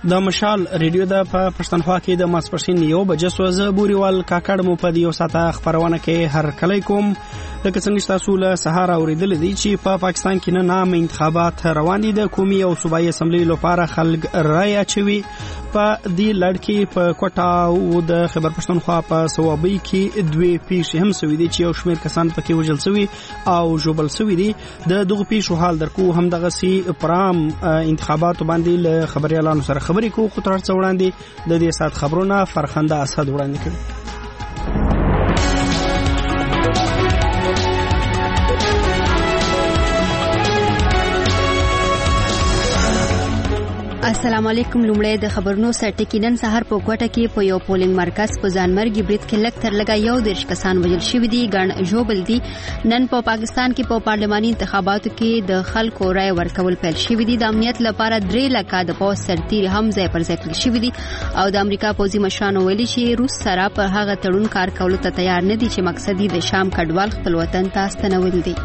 د مشال ریډیو د پښتونخوا کې د ماسپښین 1 بجې سوزه بوريوال کاکړ مو په دیو ساته خبرونه کې هر کله کوم لکه څنګه تاسو له سهار اوریدل دي چې په پاکستان کې نه نام انتخابات روان دي د قومي او صوبایي اسمبلی لپاره خلک رائے اچوي په دې لړ کې په کوټا او د خیبر پښتونخوا په صوابۍ کې دوی پیښې هم سوي دي چې یو شمېر کسان پکې وژل شوي او جوبل شوي دي د دغه پیښو حال درکو هم دغه سي پرام انتخابات باندې له خبريالانو سره خبرې کوو خو تر څو وړاندې د دې سات خبرونه فرخنده اسد وړاندې کړي. السلام علیکم. لومړی د خبرونو سرټکی نن سهار په کوټه کې په یو پولینګ مرکز په ځانمرګي برید کې لږ تر لږه 110 کسان وژل شوي دي ګڼ جوبل دي. نن په پاکستان کې په پارلماني انتخاباتو کې د خلکو رائے ورکول پیل شوي دي. د امنیت لپاره 3 لکه د پوس سرتیري هم ځای پر ځای کړل شوي دي او د امریکا پوځي مشرانو ویلي چې روس سره په هغه تړون کار کولو ته تیار نه دي چې مقصد یې د شام کډوال خپل وطن ته ستنول دي.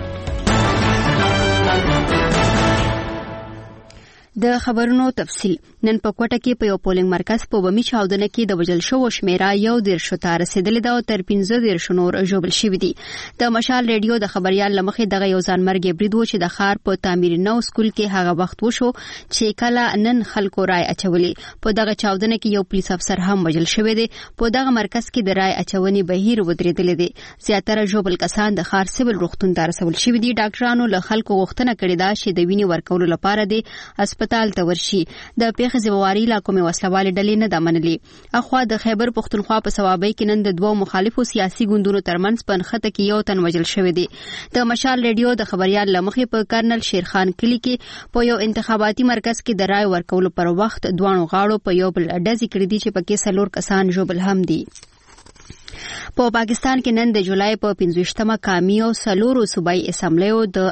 د خبرونو تفصیل. نن په کوټه کې په یو پولینګ مرکز په بمی چاودنه کې د وژل شوو شمیره 110 ته رسیدلې ده او تر 15 نور جوړل شوي دي. د مشال ریډیو د خبريال لمخې دغه یو ځانمرګي برید و چې د خار په تعمیر نو سکول کې هغه وخت وشو چې کله نن خلکو رائے اچولي. په دغه چاودنه کې یو پولیس افسر هم وژل شوی دی. په دغه مرکز کې د رائے اچونې بهیر ودرېدل دي. زیاتره جوبل کسان د خار سیول روغتون ته رسول شوي دي. ډاکټرانو له خلکو غوښتنه کړې ده چې د وینې ورکولو لپاره د هسپتال ته ورشي. د پیښې ځواري لا کومه وسلواله ډلې نه د منلي. اخوا د خیبر پښتونخوا په صوابۍ کې نن د 2 مخالفو سیاسي ګوندونو ترمنځ په نخته کې یو تن وژل شوی دی. د مشال ریډیو د خبريال لمخې په کرنل شیرخان کلی کې په یو انتخاباتي مرکز کې د رائے ورکولو پر وخت دوانو غاړو په یو بل ډزې کړې دي چې پکې څلور کسان جوبل هم دي. په پاکستان کې نن د جولای په 15مه قومي او څلورو صوبایي اسمبلیو د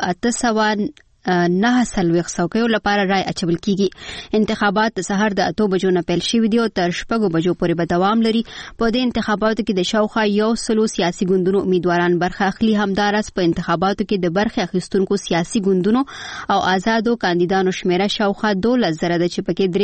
809 څوکیو لپاره رائے اچول کیږي. انتخابات د سحر د 8 بجو نه پیل شوي دي او تر 6 بجو پورې به دوام لري. په دې انتخاباتو کې د شاوخوا 100 سیاسي ګوندونو امیدواران برخه اخلي. همدارس په انتخاباتو کې د برخه اخیستونکو سیاسي ګوندونو او آزادو کاندیدانو شمیره شاوخوا 12,000 د چې پکې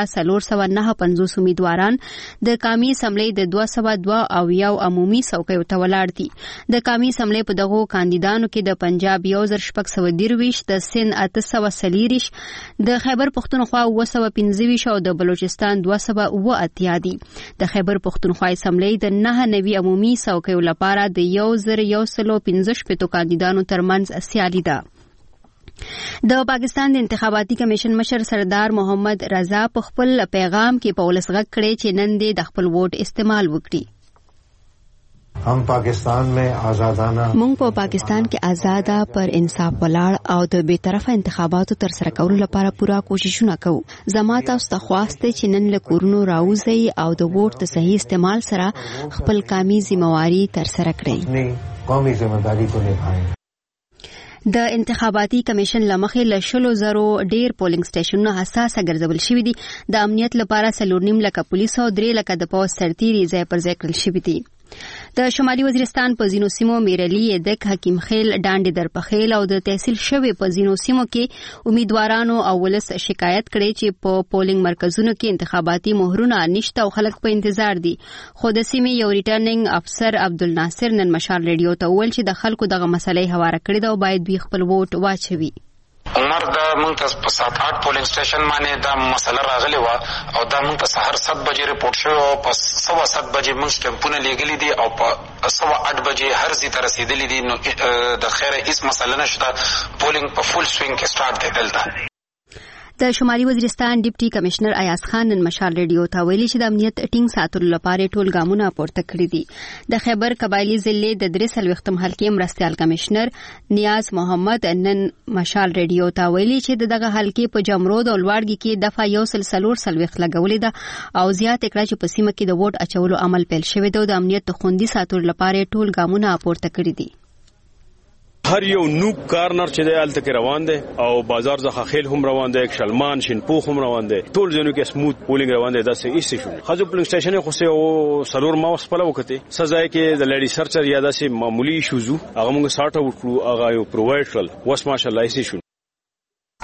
3,459 امیدواران د قومي اسمبلی د 202 او یو عمومي څوکیو ته ولاړ دي. د قومي اسمبلی په دغه کاندیدانو کې د پنجاب 1,623 د سند 840 د خیبر پښتونخوا 915 او د بلوچستان 280 دي. د خیبر پښتونخوا اسمبلی د 9 عمومي څوکیو لپاره د 1,115 کاندیدانو ترمنځ سیالي ده. د پاکستان د انتخاباتي کمیشن مشر سردار محمد رضا په خپل پیغام کې په ولس غږ کړی چې نن د خپل ووټ استعمال وکړي. हम पाकिस्तान में आजादाना مونږ په پاکستان کې آزاده پر انصاف ولاړ او د بیطرفه انتخاباتو تر سره کولو لپاره پوره کوششونه کوو. زما تاسو ته خواسته چې نن له کورونو راوځي او د ووټ د صحیح استعمال سره خپل قومي ذمہواری تر سره کړئ. قومي ذمہداري کو نبھائیں. د انتخاباتي کمیشن لمخې له 100,000 ډیر پولینګ سټیشنونو حساسه ګرځول شوي دي. د امنیت لپاره 4.5 لکه پولیس او 3 لکه د پوس سرتیري ځای پر ځای کړل شوي دي. د شمالي وزیرستان په زینو سیمو میرلی دک حکیم خیل ډانډې درپخیل او د تحصیل شوی په زینو سیمو کې امیدوارانو او ولس شکایت کړي چې په پولینګ مرکزونو کې انتخاباتي مهرونه نشته او خلک په انتظار دي. خو د سیمې یو ریټرنینګ افسر عبدالناصر نن مشال ریډیو ته وویل چې د خلکو دغه مسلې هواره کړې ده او باید دوی خپل ووټ واچوي. عمر دا مونږ ته په 7-8 پولینګ سټیشن باندې دا مسله راغلی و او دا مونږ ته سحر 7 بجې رپورټ شو او په 7 بجې مونږ سټمپونه لګلې دي او په 8 بجې هر ځای ته رسیدلې دي. نو د خیره هیڅ مسله نشته. پولینګ په فول سوینګ کې سٹارټ دی دلته. د شمالي وزیرستان ډیپټي کمشنر ایاز خان نن مشال ریډیو ته ویلي چې د امنیت ټینګ ساتلو لپاره ټول ګامونه پورته کړي دي. د خیبر قبایلی ضلع د 43 حلقې مرستيال کمشنر نیاز محمد نن مشال ریډیو ته ویلي چې دغه حلقې په جمرود او لوړګي کې دفعه 140 لګولې ده او زیات کړه چې په سیمه کې د ووټ اچولو عمل پیل شوی دی او د امنیت خوندي ساتلو لپاره ټول ګامونه پورته کړي دي. هر یو نوک کارنر چې دی الته کې روان دی او بازار ځخه خیل هم روان دی، شلمان شینپوخ هم روان دی، ټول ځینو کې سموث پولینګ روان دی. دا څه ایسي شو خځو پولینګ سټیشن خو سه او سلور ماوس په لوکته سزا کې د لیډي سرچر یا داسې معمولی شوزو هغه موږ ساټ اوټ کړو، هغه یو پرووایډ کړل. وس ماشاءالله ایسي شو.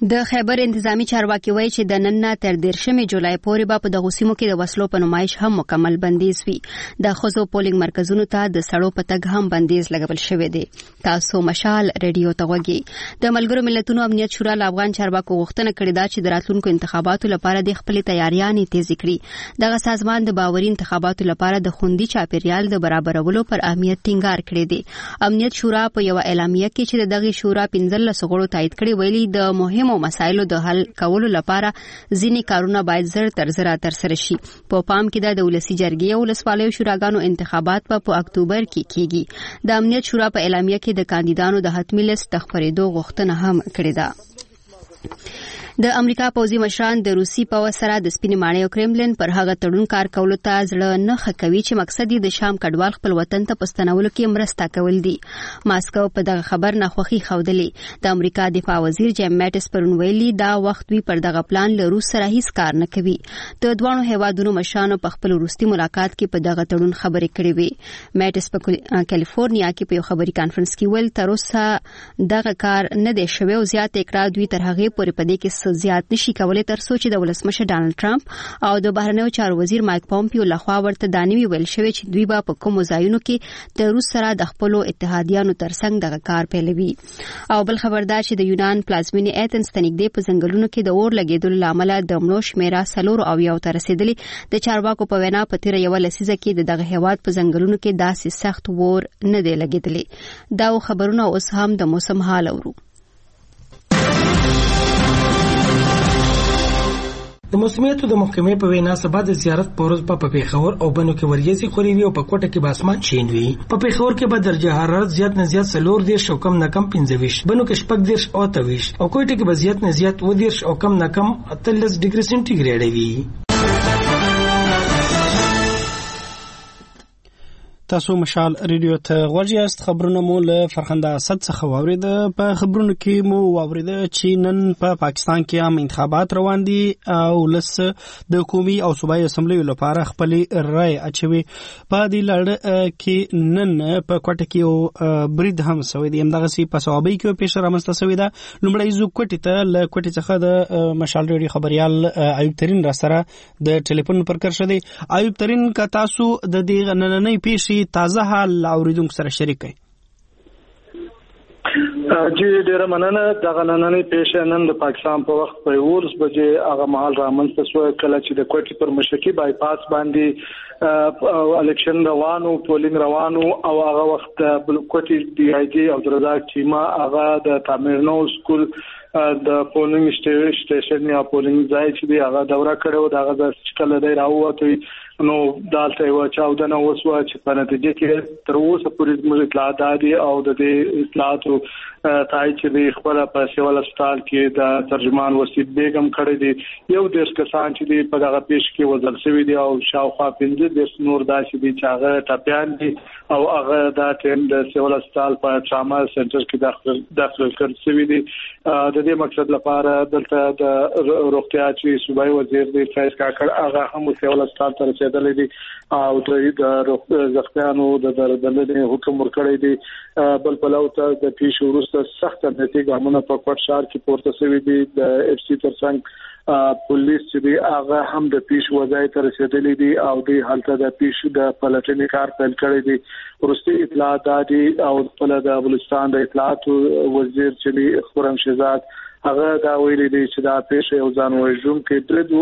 د خیبر انتظامی چارواکي وایي چې د نن نه تر 13 جولای پورې به په دغه سیمو کې د وسلو په نمایش هم مکمل بندیز وي. د ښځو پولینګ مرکزونو ته د سړو په تګ هم بندیز لګول شوی دی. تاسو مشال ریډیو ته غوږی. د ملګرو ملتونو امنیت شورا له افغان چارواکو غوښتنه کړې ده چې د راتلونکو انتخاباتو لپاره د خپل تیاریانې تیز کړي. دغه سازمان د باوري انتخاباتو لپاره د خوندي چاپیریال د برابرولو پر اهمیت ټینګار کړی دی. امنیت شورا په یو اعلامیه کې چې دغه شورا 15 غړو تایید کړی ویلي د مهمو مسایلو د حل کولو لپاره ځینې کارونه باید زر تر زره ترسره شي. په پام کې د ولسی جرګې او ولسوالیو شوراګانو انتخابات په اکتوبر کې کیږي. د امنیت شورا په اعلامیه کې د کاندیدانو د حتمی لیست خبرېدو غوښتنه هم کړې ده. د امریکا پوځي مشران د روسي پوځ سره د سپینې ماڼۍ او کرملین پر هغه تړون کار کولو ته زړه نه ښه کوي چې مقصد یې د شام کډوال خپل وطن ته پستنولو کې مرسته کول دي. ماسکو په دغه خبر ناخوښي ښودلې. د امریکا دفاع وزیر جیم میټس پرون ویلي دا وخت وی پر دغه پلان له روس سره هیڅ کار نه کوي. د دوانو هیوادونو مشرانو په خپل وروستي ملاقات کې په دغه تړون خبرې کړې وي. میټس په کالیفورنیا کې په یو خبري کانفرنس کې ویل تر اوسه دغه کار نه دی شوی او زیات اکراه دوی تر هغه پورې پدې کې زیات نشي کولای تر څو چې د ولسمشر ډانلډ ټرمپ او د بهرنیو چارو وزیر مایک پومپیو لخوا ورته دانوي ویل شوی چې دوی به په کوم ځایونو کې د روس سره د خپل اتحادیانو ترڅنګ دغه کار پیلوي. او بل خبردار چې د یونان پلازمینې ایتنز ته نږدې په ځنګلونو کې د اور لګیدلو لامل د مړو شمیره 4 ته رسیدلې. د چارواکو په وینا په تیر یو لسیزه کې دغه هیواد په ځنګلونو کې داسې سخت اور نه دی لګیدلې. دا خبرونه اوس هم د موسم حال اورو. د موسمیاتو د محکمې په وینا سبا د زیارت په ورځ په پیښور او بنو کې وریځې خوري وي او په کوټه کې به اسمان شین وي. په پیښور کې به درجه حرارت زیات نه زیات 14 او کم نه کم 15، بنو کې 14 او 23 او کوټه کې به زیات نه زیات 12 او کم نه کم 13 ډیګري سنټیګریډ وي. تاسو مشال ریډیو ته غوږی خبرونه مو له فرخنده اسد څخه واورید. په خبرونو کې مو واورید چې نن په پاکستان کې عام انتخابات روان دي او لس د قومي او صوبایي اسمبلی لپاره خپل رائے اچوي. په دې لړ کې نن په کوټه کې برید هم شوی دی. همدغه سي په صوابي کې پیښه رامنځته شوې ده. لومړی زو کوټه ته له کوټه څخه د مشال ریډیو خبريال ایوب ترين را سره د ټلیفون پر کار شوی. ایوب ترين کا تاسو د دې نننۍ پیښې تازه حال اوریدونکو سره شریک کړئ. جی ډیره مننه. دغه نننۍ پیښه نن د پاکستان په وخت په 11 بجې هغه مهال رامنځته شو کله چې د کوټې پر مشرقي بایپاس باندې الیکشن روانو، پولینګ روانو او هغه وخت بل کوټې دی آی جی عبدالرزاق چیما هغه د تامرنو سکول د پولینګ سټیشن یا پولینګ ځای چې دی هغه دوره کړو. دغه د شکل دی راووت نو دالته یو چاودنه وسوه چې په نتیجه کې تر اوسه پورې موږ اطلاعات دي او د دې اطلاعاتو تای چې د خپل په سیول هسپتال کې د ترجمان وسید بیگم کړی دي. یو د کسان چې دی په دغه پیښ کې وزل شوی دی او شاوخوا 15 نور داسې دي چې هغه ټاپیان دي او هغه د ټیم د سیول هسپتال په ټراما سنټر کې داخل کړل شوی دي. د دې مقصد لپاره دلته د روغتیا چې صوبایي وزیر دی فیض کاکړ هغه هم سیول هسپتال ته رسیدلی دي او د زخمیانو د درملنې حکم ورکړی دی. بل پلو ته د پیښو وروسته سخت نتیجه ګامونه په کوټ شهر کې پورته شوی دي. د اف سی ترڅنګ پولیس چې دی هغه هم د پیښو وضعیت ته رسیدلی دي او د حالت د پیښو د پلټنې کار پیل کړی دی. ورستي اطلاعات دي او د بلوچستان د اطلاعات وزیر چې دی خورم شهزاد هغه دا ویلي دی چې دا پیښه یو ځان وژونکی برید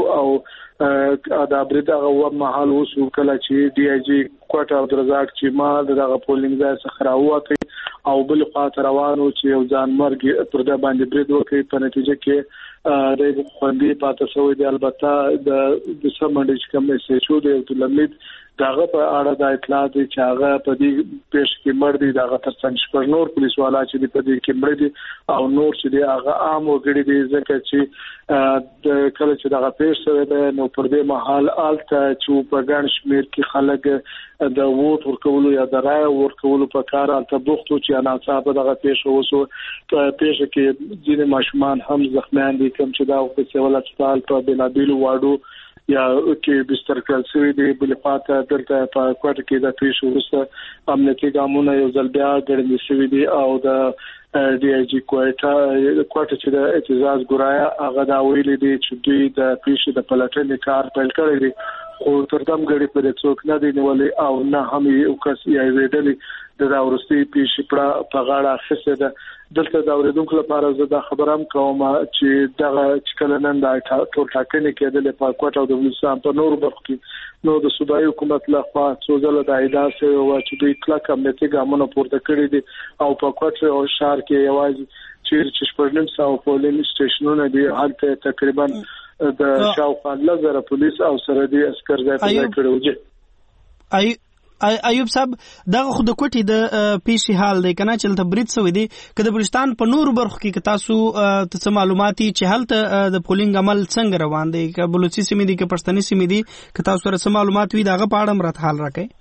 او دا برید هغه مهال وسو کله چې ډي آی جی کوټه عبدالرزاق چیما دغه پولینګ ځای څخه راووت او بل خاطر روانو چې یو ځان مرګ پر د باندې برید وکړي. په نتیجه کې د خوندې پاتې شوی دی. البته د سمندې چې کوم څه شو د لمید داغه په اړه د اطلاعات چې هغه په دې پیښ کې مړ دي. داغه ترڅنګ شپږ نور پولیس والا چې په دې کې مړ دي او نور چې دی هغه عام وګړي دي ځکه چې د کله چې دغه پیښ شوی دی نو پر دې محل الته چې په ګڼ شمیر کې خلک د ووټ ورکولو یا د رای ورکولو په کار الته بوختو چې ناڅاپه دغه پیښ وسو. په پیښ کې ځینې ماشومان هم زخمیان دي کوم چې دا په سیول هسپتال په بلابیلو واډو یا کې بستر کړل شوی دی. بل خواته درته په کوټه کې د پیښې وروسته امنیتي ګامونه یو ځل بیا ګړندې شوي دي او د ډي آی جي کوټه چې د اعتزاز ګرایا هغه دا ویلي دي چې دوی د پیښې د پلټنې کار پیل کړی دی، خو تر دم غړي په څوک نه دی نیولې او نه هم یو کس یې ویډلې د راورستي پیښې په غاړه اخیسته ده. دلته دا اوریدونکو لپاره زه دا خبرم کوم چې دغه چکلنن د ټول ټاکنې کېدل په کوټه او د بلوچستان په نورو برخو کې نو د صوبایي حکومت لخوا څو ځله د اعدام شوی و چې دوی کلک امنیتي ګامونه پورته کړی دي او په کوټه او شهر کې یوازې چې شپږنیم سوه پولینګ سټیشنونه دي، هلته تقریبا د شاوخوا 1000 پولیس او سرحدي عسكر ځای په ځای کړو. ایوب صاحب دغه خود کوټي د پیښې حال دی کنه چې تل برید سوی دی که د بلوچستان په نورو برخو کې تاسو ته معلوماتي چې هلته د پولینګ عمل څنګه روان دی، که بلوچستان سیمې دي که پښتني سیمې دي، که تاسو سره معلومات وي دغه په اړه مرته حال راکړئ.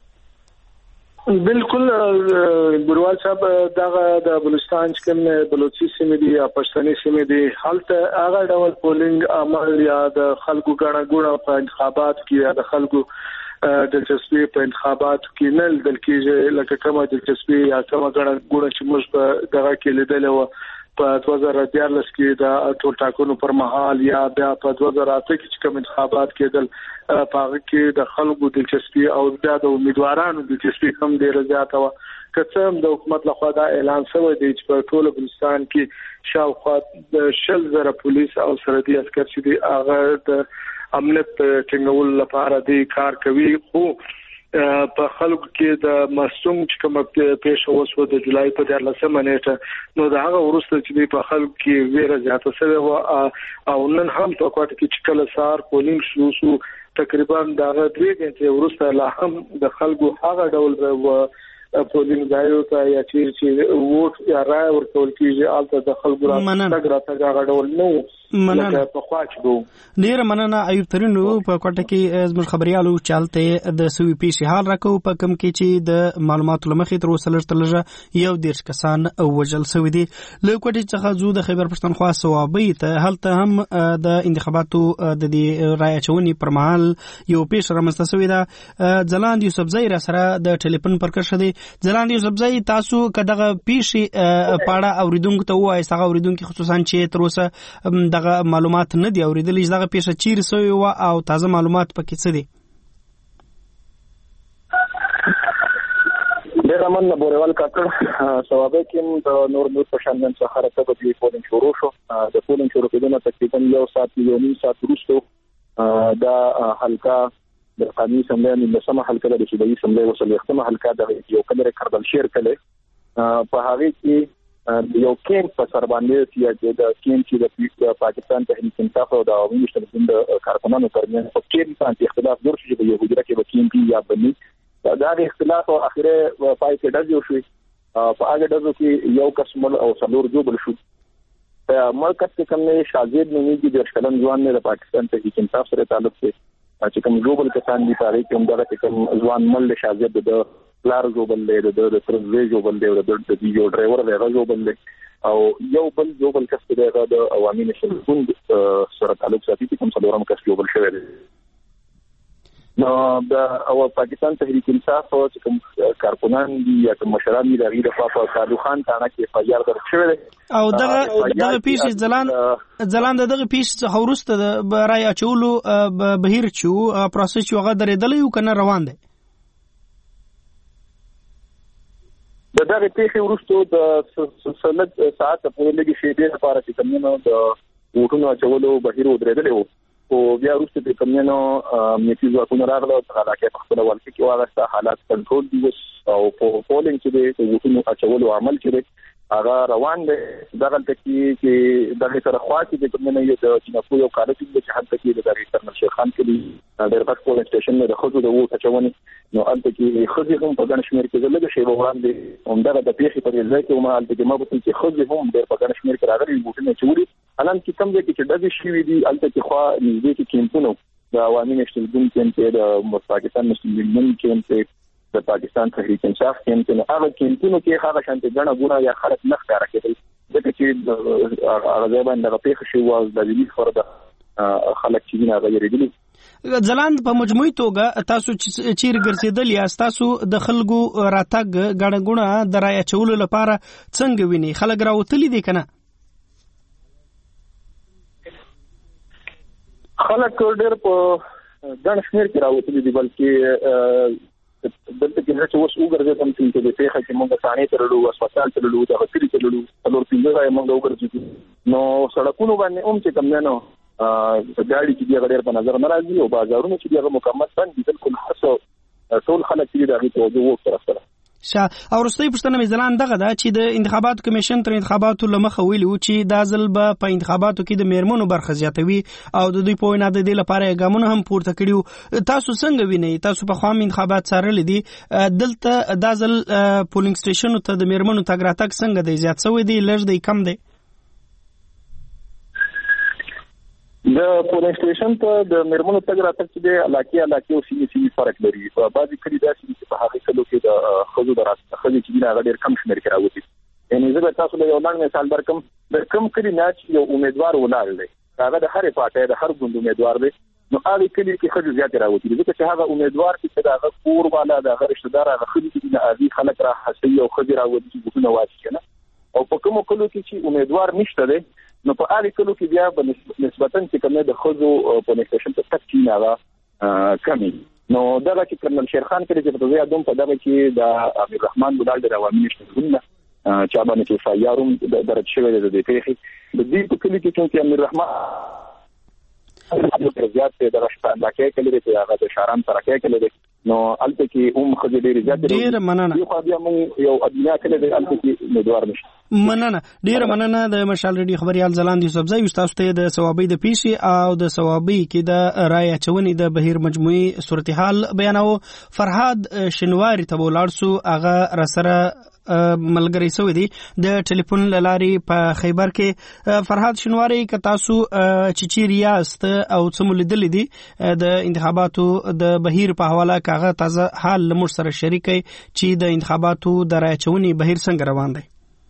بالکل ګروال صاحب دغه د بلوچستان چې کوم بلوچستان سیمې دي یا پښتني سیمې دي هلته هغه ډول پولینګ عمل یا د خلکو ګڼه ګوڼه په انتخابات کې یا د خلکو دلچسپي په انتخابات کې نه لیدل کېږي، لکه کومه دلچسپي یا کومه ګڼه ګوڼه چې موږ په دغه کې لیدلې وه په 2014 کې د ټول ټاکنو پر مهال یا بیا په 2008 کې چې کوم انتخابات کېدل په هغه کې د خلکو دلچسپي او د امیدوارانو دلچسپي هم ډېره زیاته وه. که څه هم د حکومت لخوا دا اعلان شوی دی چې په ټول بلوچستان کې شاوخوا د 100,000 پولیس او سرحدي عسكر چې دي هغه د امنیت ټینګول لپاره دی کار کوي، خو په خلکو کې د مصوم چې کوم پیښه وشوه د جولای په 14 نیټه نو دا هغه ورسته چې په خلکو کې ویره زیاته شوه او نن هم په کوټه کې چې کله سار پولینګ شو تقریبا دا 2 غنټې ورسته لا هم د خلکو هغه ډول پولینګ ځایو ته یا چې ووټ یا رای ورکول کېږي هلته د خلکو راتګ هغه ډول نه و لکه پخوا چې وو. ډېره مننه ایوب ترینو. په کوټه کې زموږ خبريالو چالته د سوي پیښې حال راکو په کم کې چې د معلوماتو لمخې تر اوسه لږه یو 10 کسان وژل شوي دي. له کوټې څخه زو د خیبر پښتونخوا صوابۍ ته هلته هم د انتخاباتو د دې رای اچونې پر مهال یو پیښه رامنځته شوې ده. ځلاند یوسفزۍ را سره د ټلیفون پر کرښه دی. ځلاند یوسفزۍ تاسو کداغه پیښې پاړه اوریدونکو ته وایي هغه اوریدونکو خصوصا چې تر اوسه دغه معلومات نه دی اوریدلی چې دغه پیښه چیرې سوی و او تازه معلومات پکې څه دي؟ ډېر مننه بوریوال کاکړ. صوابۍ کې د نور ملک په شان نن سهار 8 بجې پولینګ شروع شو. د پولینګ شروع کېدو تقریبا یو ساعت یو نیم ساعت وروسته دا حلقه د قانوني اسمبلۍ د سمه حلقه د صوبایي اسمبلۍ وسلېختمه حلقه د یو کلر کړبل شیر کله په هغه کې یو کیمپ په سر باندې چې د کیمپ چې د پاکستان تحریک انصاف او د عوامي مشترکین د کارکنانو ترمنځ په کیمپ باندې اختلاف جوړ شو چې یو حجره کې به کیمپ یا بني دا د اختلاف او اخره پای کې ډز شو. په هغه ډزو کې یو قسم او څلور جوړ شو. مرکز کې کوم نه شاګرد نه دي د شکلن ځوان نه د پاکستان تحریک انصاف سره تعلق لري چې کوم جوړ کسان دي په کوم دغه کوم ځوان مل شاګرد د لار جوبل دی د ترنځ جوبل دی د دې یو ډرایور دی جوبل دی او یو بل جوبل کس دی د عوامي مشرکین سره تعلق ساتي کوم څلورم کس جوبل شوی دی. نو د او پاکستان تحریک انصاف او کوم کارکنان دي یا کوم مشران دي د غیر په صادق خان تانه کې فایل درک شوی دی او دغه پیښې ځلان دغه پیښې څخه ورسته د برای اچولو بهیر چو پروسس یو غا درېدلی او کنه روان دی. د دغه پیښې وروسته د سلط ساعت په لګي شي د لپاره چې کومنه د وټونو اچولو بهیر ودرېدلی وو او بیا وروسته د کومنه امنیتي ځواکونو راغله په علاقه په خپل ولکه کې واغسته حالات کنټرول دي او په پولینګ کې د وټونو اچولو عمل کړي هغه روان دی. دغه چې دغه سره خوا کې د کومنه یو د چیناپو یو کالج چې هلته کې د ریټرنل شیخ خان کې د ډېر پولینګ سټیشن د خزو د وټ اچونې نو البته کې خزي هم په ګڼ شمېر کې لږ شی وړاندې همدغه د پیښې په ځای کې هم البته کې مابه چې خزي هم ډېر په ګڼ شمېر کې راغلي وټونه چوري الان چې کوم ځای کې ډزې شوي دي البته کې خوا نږدې کې کیمپونو د عوامي مشترکین کیمپ د پاکستان مسلمانان کیمپ د پاکستان تحریک انصاف کیمپ نه هغه کیمپونو کې هغه شانتي ګڼه ګونه یا خلک نه ښکاره کېدل ځکه چې هغه ځای باندې د پیښې شو او د دې فرد خلک چې نه غیر دي ځلاند په مجموعي توګه تاسو چیرې ګرځېدل یاست، تاسو د خلکو راتګ ګڼه ګوڼه د رایه اچولو لپاره څنګه ویني؟ خلک راوتلي دي که نه؟ خلک ډېر په ګڼ شمېر کې راوتلي دي، بلکې دلته کې چې اوس وګرځېدم چې د پیښه کې موږ ثاني ترلو، هسپتال ترلو، د هسپتال ترلو، څلور پنځه ځای موږ وګرځېدو. نو سړکونو باندې چې کوم نه ګاډي چې دی غیر په نظر نه راځي او بازارونه چې دی مکمل بند دي، بالکل هر څه ټول خلک چې دغه توجه وکړي. او وروستۍ پوښتنه مې ځلان دغه ده چې د انتخاباتو کمیشن تر انتخاباتو لمخه ویلي و چې دا ځل به په انتخاباتو کې د میرمنو برخه زیاتوي او د دوی په وینا د دې لپاره ګامونه هم پورته کړي. تاسو څنګه وینئ؟ تاسو په خام انتخابات څارلي دي، دلته دا ځل پولینګ سټیشنو ته د میرمنو تګ راتګ څنګه دی؟ زیات شوی دی، لږ دی، کم دی؟ د پولینګ سټیشن ته د میرمنو تګ راتګ چې د علاقې او سیمې فرق لري. په بعضې کلي داسې چې په هغې کلو کې د ښځو د ښځې چې دي هغه ډېر کم شمېر کې راوځي. یعنې زه به تاسو له یو لنډ مثال درکړم. د کوم کلي نه چې یو امیدوار ولاړ دی، هغه د هرې پارټۍ د هر ګوند امیدوار دی، نو هغې کلي کې ښځې زیاتې راوځي، ځکه چې هغه امیدوار چې د هغه کور والا، د هغه رشته دار، هغه ښځې چې دي هغې خلک راهڅوي او ښځې راوځي چې بوټونه واچي که نه. او په کومو کلو کې چې امیدوار نشته دی، نو په هغې کلو کې بیا به نسبتاً چې کوم د ښځو پولینګ سټیشن ته تګ چې هغه کمي. نو دغه چې کرنل شیرخان کلي چې په زه یادوم، په دغه کې د امیر رحمان بلال ډېر عوامي نشته چا باندې چې اف آی آر هم درج شوی دی د دې پیښې. د دې په کلي کې چې امیر رحمان زیات دغه علاقې کلي دی چې هغه د شاران ترکیه کلي دی، نو هلته کې هم ښځې ډېرې زیاتې ډېره مننه. خو بیا موږ یو ادنا کلي دی، هلته کې امیدوار نشته. مننه، ډیره مننه. د مشال ریډیو خبريال ځلاند یوسفزی استاد ته د ثوابي د پیښې او د ثوابي کې د رای اچونې د بهیر مجموعي صورتحال بیانو. فرهاد شنواری ته ولاړ سو، هغه رسره ملګری سوی دی د ټلیفون لارې په خیبر کې. فرهاد شنواری که تاسو چې ریاست او څه ملیدلې دي د انتخاباتو د بهیر په حواله، کاغه تازه حال لمر سره شریکي چې د انتخاباتو د رای اچونې بهیر څنګه روان دی؟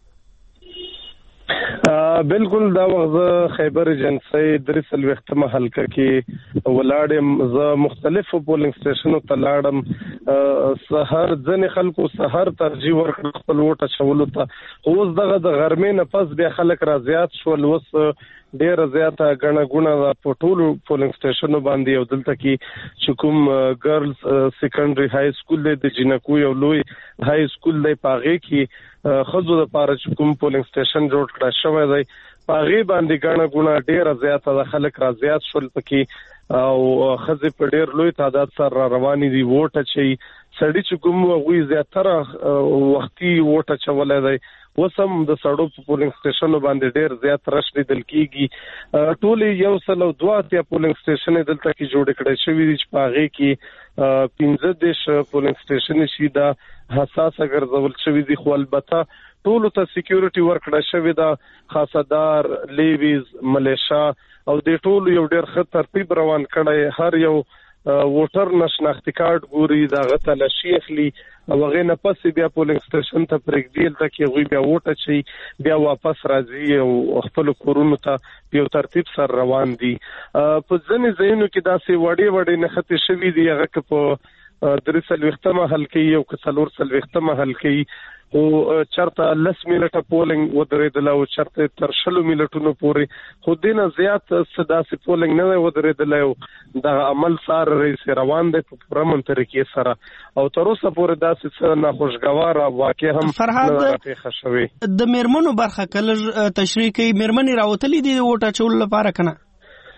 بالکل دا وخت خیبر ایجنسی درسل وختمه حلقه کې ولاړم. زه مختلفو پولینګ سټیشنو ته لاړم. سحر ځنې خلکو سحر ترجیح ورکړ خپل ووټ اچولو ته. اوس دغه د غرمې نه پس بیا خلک را زیات شول. اوس ډیره زیاته ګڼه ګوڼه په ټولو پولینګ سټیشنو باندې. او دلته کې چې کوم ګرلز سیکنډري های سکول دی، د جنکو یو لوی های سکول دی، په هغې کې ښځو دپاره چې کوم پولینګ سټیشن جوړ کړی شوی دی، په هغې باندې ګڼه ګوڼه ډیره زیاته ده. خلک را زیات شول پکې او ښځې په ډیر لوی تعداد سره را روانې دي ووټ اچوي. سړي چې کوم هغوی زیاتره وختي ووټ اچولی دی. اوس هم د سړو په پولینګ سټیشنو باندې ډیر زیات رش لیدل کېږي. ټولې 182 پولینګ سټیشنې دلته کې جوړې کړی شوي دي چې په هغې کې 15 پولینګ سټیشنې چې دا حساسه ګرځول شوي دي، خو البته ټولو ته سکیورټي ورکړه شوې ده، خاصدار، لیویز، ملیشا، او د ټولو یو ډیر ښه ترتیب روان کړی. هر یو ووټر نه شناختي کارت ګوري، د هغه تلاشي اخلي او هغې نه پس بیا پولینګ سټیشن ته پرېږدي. هلته کې هغوی بیا ووټ اچوي، بیا واپس راځي او خپلو کورونو ته یو ترتیب سره روان دي. په ځینې ځایونو کې داسې وړې نښتې شوي دي، هغه که په 3 حلقې او که 4 حلقې، خو چرته 10 منټه پولینګ ودرېدله او چرته تر 20 منټونو پورې، خو دې نه زیات څه داسې پولینګ نه دی ودرېدلی او دغه عمل سار رئیس روان دی په پوره منطقې سره. او تر اوسه پورې داسې څه ناخوشګواره واقع هم نه ده پېښه شوې. د میرمنو برخه کله تشریح کوي؟ میرمنې راوتلې دي د ووټ اچولو لپاره که نه؟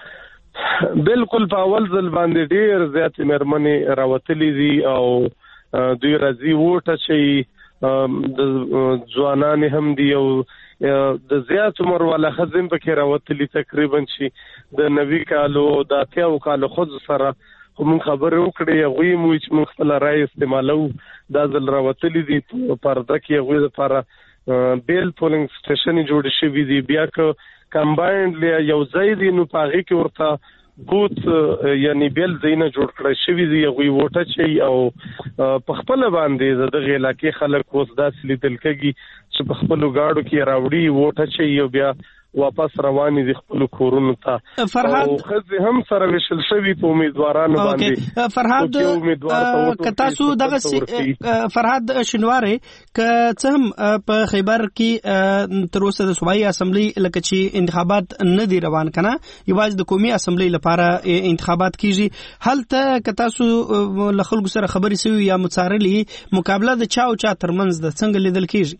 بالکل په اول ځل باندې ډېر زیاتې میرمنې راوتلې دي او دوی راځي ووټ اچوي. د ځوانان هم دي او د زیات عمر والا ښځې هم پکې راوتلي، تقریبا چې د 90 کالو او د 80 کالو ښځو سره خو موږ خبرې وکړې. هغوی هم وایي چې موږ خپله رایه استعمالوو. دا ځل راوتلي دي په پرده کې هغوی دپاره بیل پولینګ سټیشنې جوړې شوي دي. بیا که کمباینډ یو ځای دي نو په هغې کې ورته بوت یعنی بیل ځایونه جوړ کړی شوي دي، هغوی ووټ اچوي او په خپله باندې د دغې علاقې خلک اوس داسې لیدل کېږي چې په خپلو ګاډو کې راوړي، ووټ اچوي او بیا واپس رواني دي خپل کورونو ته. فرهاد خزي هم سره وشل شوی په امیدوارانو باندې. فرهاد کتاسو دغه فرهاد شنواره ک څه هم په خیبر کې تر اوسه د صوبایي اسمبلی لکه چې انتخابات نه دی روان کنه یوازې د قومي اسمبلی لپاره انتخابات کیږي هلته کتاسو له خلکو سره خبرې سوي یا متصارلي مقابله د چا او چا ترمنځ د څنګه لیدل کیږي؟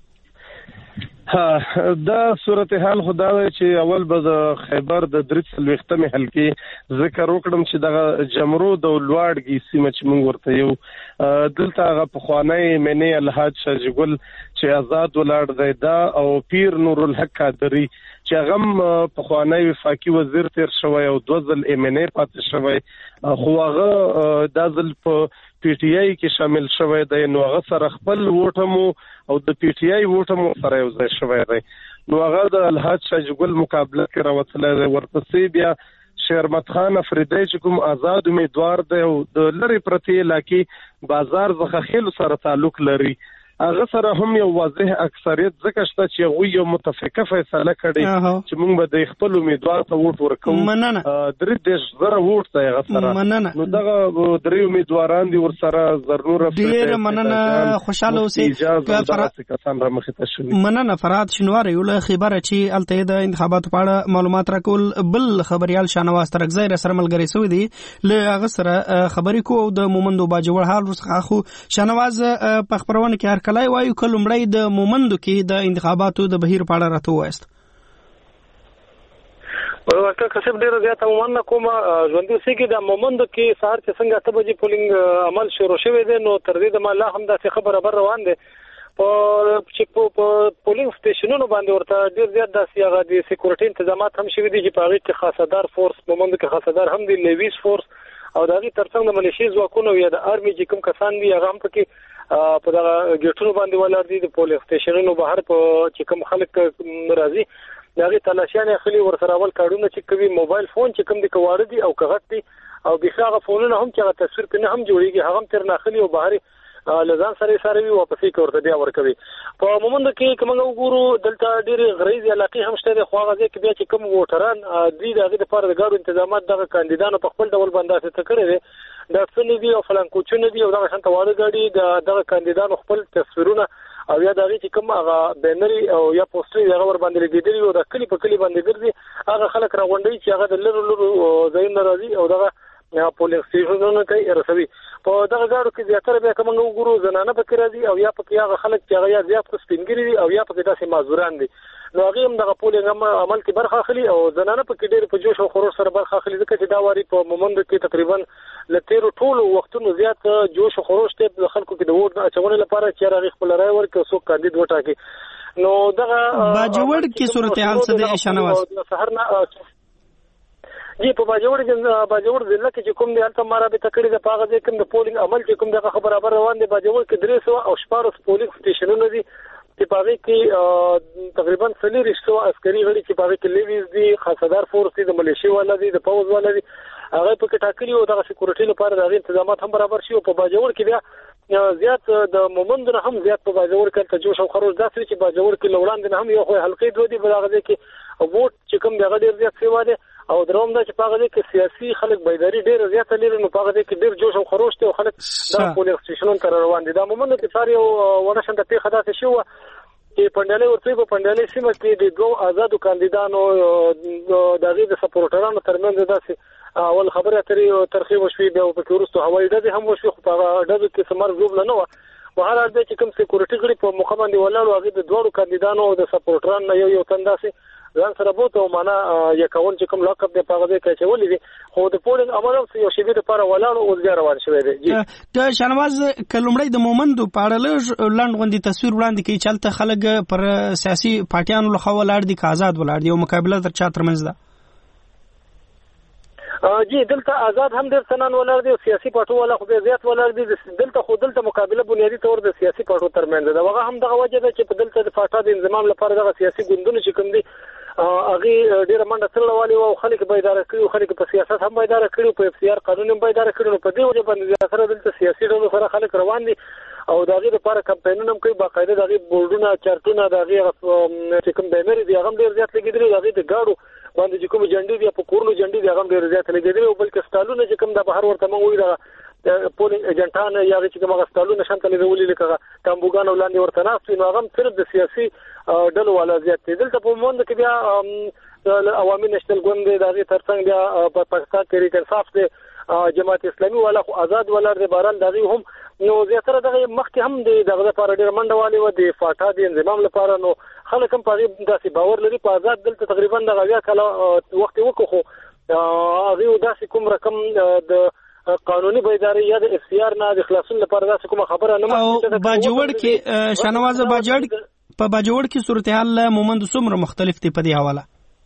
دا صورتحال خدا دی چې اول به د خیبر د 3 حلقې ذکر وکړم چې دغه جمرو د لواړګي سیمه چې موږ ورته یو دلته هغه پخوانی منی الحاج شاجګل چې آزاد ولاړ دی دا او پیر نور الحق قادری چې هغه پخوانی وفاقي وزیر تیر شوی او 2 ځل MNA پاتې شوی خو هغه دا ځل په پی ټی آی کې شامل شوی دی نو هغه سره خپل ووټمو او د پی ټی آی ووټمو سره یو ځای شوی دی نو هغه د الحاج شاجګل مقابله کې راوتلی دی. ورپسې بیا شیرمت خان افریدی چې کوم آزاد امیدوار دی او د لرې پرتې علاقې بازار څخه خیلو سره تعلق لري هغه سره هم یو واضح اکثریت ځکه شته چې هغوی یو متفقه فیصله کړې چې موږ به د خپل امیدوار ته ووټ ورکوو 3,000 ووټ دی هغه سره نو دغه 3 امیدواران دي ورسره زرنور ډېره مننه خوشحاله اوسئ. مننه فرهاد شنواره یو له خبره چې هلته د انتخاباتو په اړه معلومات راکول بل خبریال شاهنواز ترکزی را سره ملګری سوی دی له هغه سره خبرې کوو د مومندو باجوړ حال ورڅخه خو شاهنواز په خبرونه کې کلای وایو کلمړی د مومندو کې د انتخاباتو د بهیر په اړه راته وایست. ورته کسب ډیره زیاته ومنه کوم ژوندۍ سګي د مومندو کې سهار چې څنګه 8 بجې پولینګ عمل شروع شوی دی نو تر دې د مالا هم د خبره بر روان دي په پولینګ سټیشنونو باندې ورته ډیر زیات د سیاغه د سکیورټي تنظیمات هم شوی دي چې په هغه کې خاصدار فورس مومندو کې خاصدار هم دي لیویس فورس او دغه ترڅنګ د ملیشي ځواکونو یا د آرمي چې کوم کسان دي هغه هم پکې په دغه ګټونو باندې ولر دي د پولیس سټیشنونو بهر په چې کوم خلک ناراضي دغه تلاشیان خلی ورسره اول کارونه چې کوي موبایل فون چې کوم دي کواره دي او کغت دي او بخاغه فونونه هم چې تصویر کنه هم جوړيږي هغه تر ناخلي او بهر لزان سره وی واپسې کوي بیا ورکوي. په مومند کې کومه وګورو دلته ډېری غریزي علاقې هم شته خو هغه کې بیا چې کوم ووټران دي دغه لپاره د ګاډو تنظیمات دغه کاندیدانو په خپل ډول باندې څه کړی دي دا څنګه دي او فلانکوچونه دي او دغه شانته واړه ګاډي دغه کاندیدانو خپل تصویرونه او یا دغه چې کوم هغه بینري او یا پوسټري هغه ور باندې لګیدلي او د کلی په کلی باندې ګرځي هغه خلک راغونډي چې هغه د لرو ځایونه راځي او دغه پولیس سټیشنونو ته رسوي. په دغه ګاډو کې زیاتره بیا کوم وګورو زنانه پکې راځي او یا پکې هغه خلک چې هغه یا زیات سپینګری دي او یا پکې داسې معذوران دي نو هغه هم دغه پولینګ عمل کې برخه اخلي او زنانه پکې ډېر په جوش او خروش سره برخه اخلي ځکه چې دا واري په مومند کې تقریبا لته ټولو وختونو زیات جوش او خروش ته د خلکو کې د ووټ اچونې لپاره چې هغه خپل رائے ورکړي او څوک کاندید وټاکي نو دغه باجوړ کې صورتحال څه د شنواز سحرنا جی په باجوړ ضلع کې چې کوم دی هلته مرابطه کړې د پاغه د کوم د پولینګ عمل چې کوم دغه خبره روان دي باجوړ کې 300 او 14 پولینګ سټیشنونه دي چې پاغه کې تقریبا 300 عسکري غړي چې پاغه کې لیویز دي خاصدار فورس دي د ملیشي والا دي د پوز والا دي هغه په کې ټاکلي او دغه سکیورټي لپاره د تنظیمات هم برابر شي او په باجوړ کې بیا زیات د مومند نه هم زیات په باجوړ کې ته جوش او خروج داسې چې باجوړ کې لوړاند نه هم یو خو حلقې دوه دي بلغه کې ووټ چې کوم دغه ډیر زیات سی واده او دروم دا چې پاغه کې سیاسي خلک بيداری ډیر زیات لري نو پاغه کې ډیر جوش او خروج ته خلک د پولیس سټیشنونو تر روان دي دا مومند کې ساري او ورشنده په خدای شو چې پندالې ورته په پندالې سیمه کې د دوه آزادو کاندیدانو دغه د سپورټرانو ترمنځ داسې اول خبره ترخیب وشوي بیا په ورستو هوایي ډزې هم وشوي خو په ډزو کې ثمر زوب نه و وهر د چې کوم سکیورټي غړي په مخ باندې ولاړو هغه د دوه کاندیدانو او د سپورټرانو یو تنداسي ځان سره بوته معنا یکون چې کوم لقب د پاغه کې چولې دي خو د پولینګ عمل یو شی د لپاره ولاړو او ځای روان شوی دی. جی ته شنواز کلمړی د مومندو پاړلې لاند غوندي تصویر وړاندې کوي چلته خلک پر سیاسي پارټیانو لخوا ولاړ دي آزاد ولاړ دي او مقابله تر چا ترمنځ ده جی دلته آزاد هم ډېر سنان ولر دي سیاسي پارټو ولا خو زیات ولر دي دلته مقابله بنیادی تور د سیاسي پارټو ترمنځ ده وغه هم دغه وجه ده چې په دلته د فاټا د انضمام لپاره دغه سیاسي ګوندونه چې کوم دي هغه ډېر منډه تلوالي او خلک بیدار کړي خلک په سیاست هم بیدار کړي په اف سی آر قانون هم بیدار کړي په دې وجه باندې سره دلته سیاسي ډول سره خلک روان دي او دغه لپاره کمپاینونه کوي باقاعده دغه بورډونه چارټونه دغه چې کوم بیمری دی هغه ډیر زیات لګیدل دغه د گاډو باندې چې کوم جنډي دی په کورلو جنډي دی هغه ډیر زیات لګیدل او بلکې ستالونه چې کوم د بهر ورته مونږ وی د پولینګ ایجنټان یا چې کوم غستالونه شانتل دی لکه تامبوګان ولاندې ورته ناست نو هغه صرف د سیاسي ډلو والا زیات دي دلته په موند کې بیا عوامي نشنل ګوند دغه ترڅنګ بیا په پاکستان کې ریکنصاف دی جماعت اسلامي والا خو آزاد ولا د باران دغه هم نو زیاتره دغه مخکې هم دغه لپاره ډیر منډه والی و د فاټا د انضمام لپاره نو خلک هم په داسې باور لري په آزاد دلته تقریبا دغه بیا کله وخت وکړو هغه داسې کوم رقم د قانوني بیداری یا د اختیار نه د خلاصون لپاره داسې کومه خبره نه او باجوړ کې شنواز باجوړ کې صورتحال مومند څومره مختلف دي په دې حواله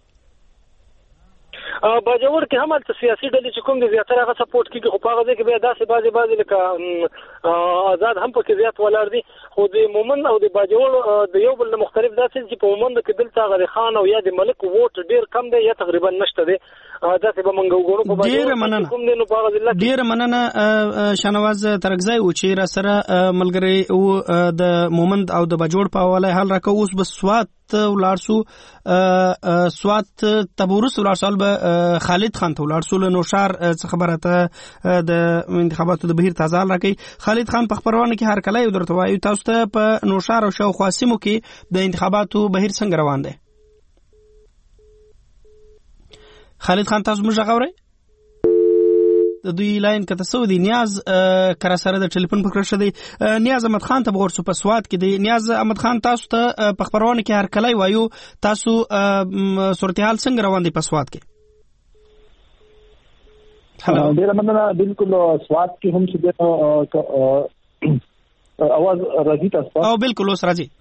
باجوړ کې هم د سیاسي ډلې چې کوم دي زیاتره هغه سپورټ کوي خو په هغه ځای کې بیا داسې بعضي لکه آزاد هم پکې زیات ولاړ دي خو د مومند او د باجوړ د یو بل مختلف داسې چې په مومند کې دلته غری خان او یا د ملک ووټ ډیر کم دی یا تقریبا نشته دی داسې به مونږ وګورو په باجوړ کوم دی نو په هغه ځای ډیر مننه شنواز ترکزی او چې را سره ملګری او د مومند او د باجوړ په حواله حل راکو اوس بس سوات ولارسو سوات تبورس ولارسال به خالد خان ته ولارسول نوشار څه خبره ته د انتخاباتو د بهیر تازه راکې خالد خان په خبرونه کې هر کله درته وایي تاسو ته په نوشار او شاوخوا سیمو کې د انتخاباتو بهیر څنګه روان دی خالد خان تاسو موږ غوړی د دوی لاین کته سعودي نیاز کرا سره د ټلیفون پکړه شدی نیاز احمد خان ته ورسو په سواد کې دی نیاز احمد خان تاسو ته په خبرونه کې هر کله وایو تاسو صورتحال څنګه روان دي په سواد کې ډیر مننه بالکل سواد کې هم چې اواز راځي تاسو او بالکل اوس راځي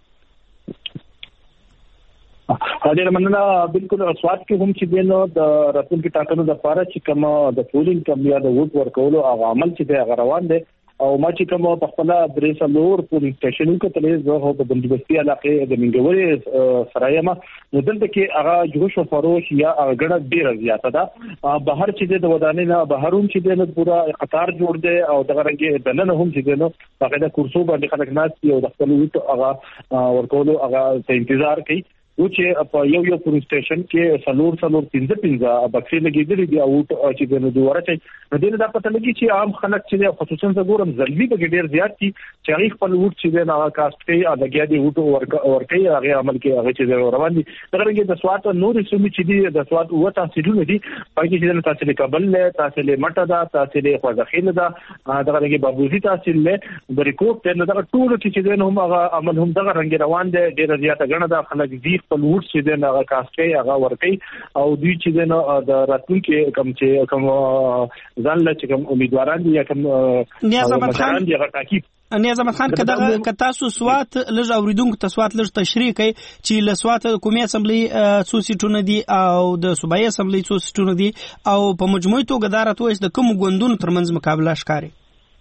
ډیر مننه بالکل سواد کې هم چې دینو د راتلونکي ټاکنو د لپاره چې کوم د پولینګ کم یا د ووټ ورکولو هغه عمل چې دی روان دی او ما چې کوم په خپل درې سلور پولینګ سټیشنونو کې تلې زه په بندوبستي علاقې د منګوري سرايما نو دلته کې هغه جوش او فروش یا غړ ډیر زیاته ده بهر چې د ودانې نه بهروم چې دینو پورا قطار جوړ دی او دغه رنګ دننه هم چې دینو باقاعده کورسو باندې خلک ناس یو د خپل ووټ هغه ورکولو هغه ته انتظار کوي و چې په یو پولیس سټیشن کې سلور 15 بکسې لګېدلې دي او چې د دوره چې د دې د پته لګي چې عام خلک چې خصوصا زګورم ځلبي به ډېر زیات دي چې هغه خپل ووټ چې د کاست کوي او لګیا دي ووټ ورکوي هغه عمل کې هغه چې روان دي دغه د سوات نور سیمې چې دي د سوات و تحصیلونه دي پکې چې تحصیل کابل له تحصیل مټه ده تحصیل خوځخیل ده دغه کې بابوزي تحصیل له بریکوب ته دغه ټول چې د هم هغه عمل هم دغه رنګ روان دي ډېر زیات غنه د خلک دي خپل ووټ چې د هغه کاسټي هغه ورکي او دوی چې د راتلونکي کوم ځان له کوم امیدواران دي یا کوم نیاز احمد خان دی هغه تاکید نیاز احمد خان کدا تاسو سوات لږ اوریدونکو ته سوات لږ تشریح کوي چې له سوات حکومت اسمبلی څو سیټونه دي او د صوبایي اسمبلی څو سیټونه دي او په مجموعي توګه دا راته د کوم ګوندونو ترمنځ مقابله ښکاري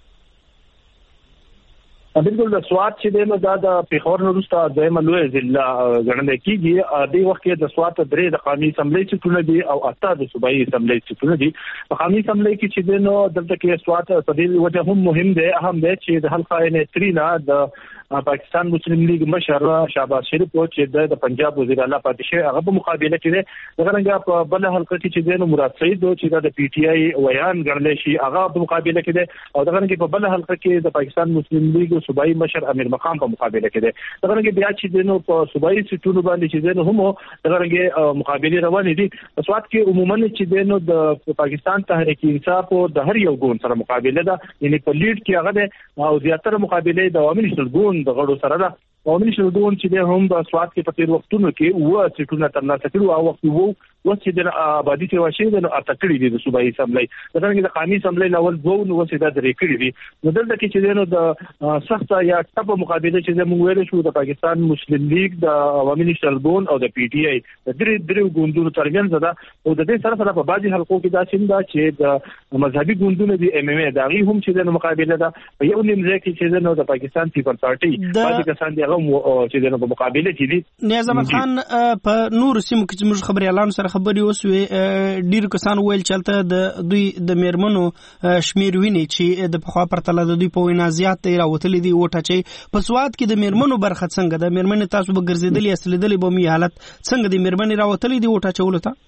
بالکل د سوات چې د پیښور نورسته د ملوه ضلع غړندې کیږي د وخت کې د سوات درې د قومي اسمبلی چې دي او اته د صوبایي اسمبلی چې دي په قومي اسمبلی کې چې دلته کې سوات په دې وجه هم مهم دی اهم دی چې د حلقه نترینا د پاکستان مسلم لیگ مشر شهباز شریف چې د پنجاب وزیر اعلی پاتې شي هغه په مقابله کې د غرنګ په بل حلقه کې چې مراد سعید چې د پی ټی آی ویان ګڼل شي هغه په مقابله کې او د غرنګ په بل حلقه کې د پاکستان مسلم لیگ صوبایي مشر امیر مقام په مقابله کې ده د غرنګ بیا چې په صوبایي سیټونو باندې چې هم د غرنګ مقابله روانې دي په سوات کې عموما چې د پاکستان تحریک انصاف او د هر یو ګوند سره مقابله ده یعنی په لیډ کې هغه او زیاتره مقابله د عوامي نشل ګوند د غړو سره ده عوامي نشل ګوند چې هم د سوات کې په تیر وختونو کې و سیټونه ترلاسه کړو او وخت وو چې د آبادی ته واشي د اتکړې دي د صوبایي اسمبلی د څنګه د قومي اسمبلی لول وو نو چې د درې کړې دي نو دلته کې چې د سخت یا ټپ مقابله چې موږ ویل شو د پاکستان مسلم لیگ د عوامي نشل ګوند او د پی ټی آی د درې ګوندونو ترمنځ ده او د دې سره په بعضي حلقو کې دا څنګه چې د مذهبي ګوندونو د ام ام ای دغه هم چې د مقابله ده په یو نیم ځای کې چې د پاکستان پیپل پارټي بعضي کسان دغه چې د مقابله کې دي نیاز احمد خان په نور سیمو کې موږ خبري اعلان سره خبرې وسوې ډیر کسان ویل چلته د دوی د میرمنو شمیر ویني چې د پخوا پرتله د دوی په وینا زیات دی راوتلې دي وټه چې په سواد کې د میرمنو برخه څنګه د میرمنې تاسو به ګرځېدلې اصلېدلې به می حالت څنګه د میرمنې راوتلې دي وټه چولو ته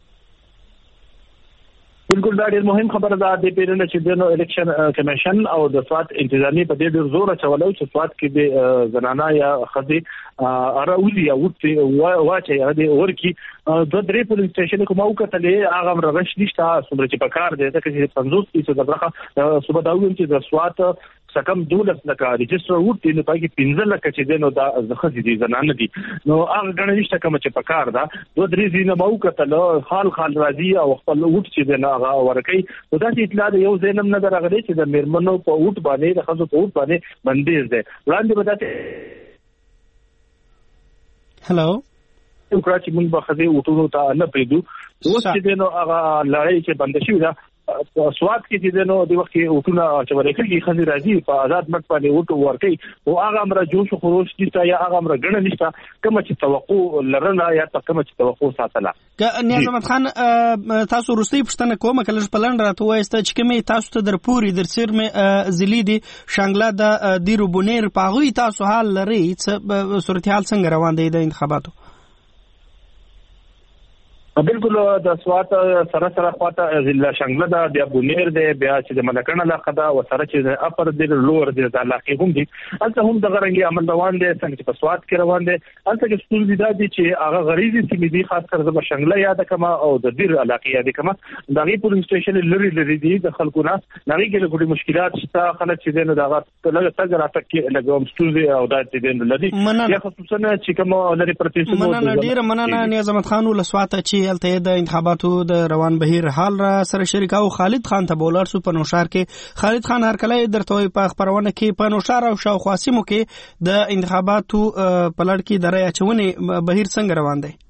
بالکل دا ډېر مهم خبره ده د پیرنه چې د الیکشن کمیشن او د سواد انتظامی په دې ډېر زور چولو چې سواد کې د زنانا یا خدي اراولي او واچي د ورکی د درې پولیس سټیشن کومه وکټلې هغه مرغش نشته څومره چې په کار دی چې 50% برخه صوبه داوم چې د سواد سکم 12 لکه ريجستر وټ نو پای کې 15 لکه چې دنو دا زخه دي زنانه دي نو هغه غنه نشته کوم چې په کار ده دوه درې زینه مو وکټل خال راځي او خپل وټ چې دنه هغه ورکی نو دا چې اطلاع یو زینم نه درغلي چې د میرمنو په وټ باندې د خزو په وټ باندې بندیز ده وړاندې بداته هلو چې موږ به خدي وټونو ته نه پېدو اوس چې دنو هغه لړۍ چې بند شي دا سواد کې چې دنو د وخت وټونه چې ورکړي خزي راځي په آزاد مټ باندې وټو ورکي او هغه امر جوش خروج دي یا هغه امر غنه نشته کوم چې توقع لرنه یا کوم چې توقع ساتله نیاز احمد خان تاسو روسي پښتنه کومه کله پلان راته وایسته چې کومه تاسو ته در پوری در سر مې زلی دي شانګلا د دیرو بونیر پاغوي تاسو حال لري صورتحال څنګه روان دي د انتخاباتو بالکل د سواد سره خواته ضلع شنګله دا بیا بونیر دی بیا چې د ملکن علاقه دا و سره چې اپر دی لور دی د علاقه هم دي البته هم د غرنګي عمل روان دي څنګه چې په سواد کې روان دي البته چې ټول دي دا دي چې هغه غریزي سیمې دي خاص کر د شنګله یاد کما او د دیر علاقه یاد کما د غي پولیس سټیشن لري دي د خلکو نه نغي کې له مشکلات شته خلک چې دنه دا لږ څنګه راټک لګوم ستوري او دا چې دنه لدي یا خصوصا چې کوم لري پرتیسمو مننه ډیر مننه نیاز احمد خان ولسواته چې الته د انتخاباتو د روان بهیر حال را سره شریکاو خالد خان ته بولر سو په نوشار کې خالد خان هر کله درته په خبرونه کې په نوشار او شاوخوا سیمو کې د انتخاباتو په لړ کې د رای اچونې بهیر څنګه روان دی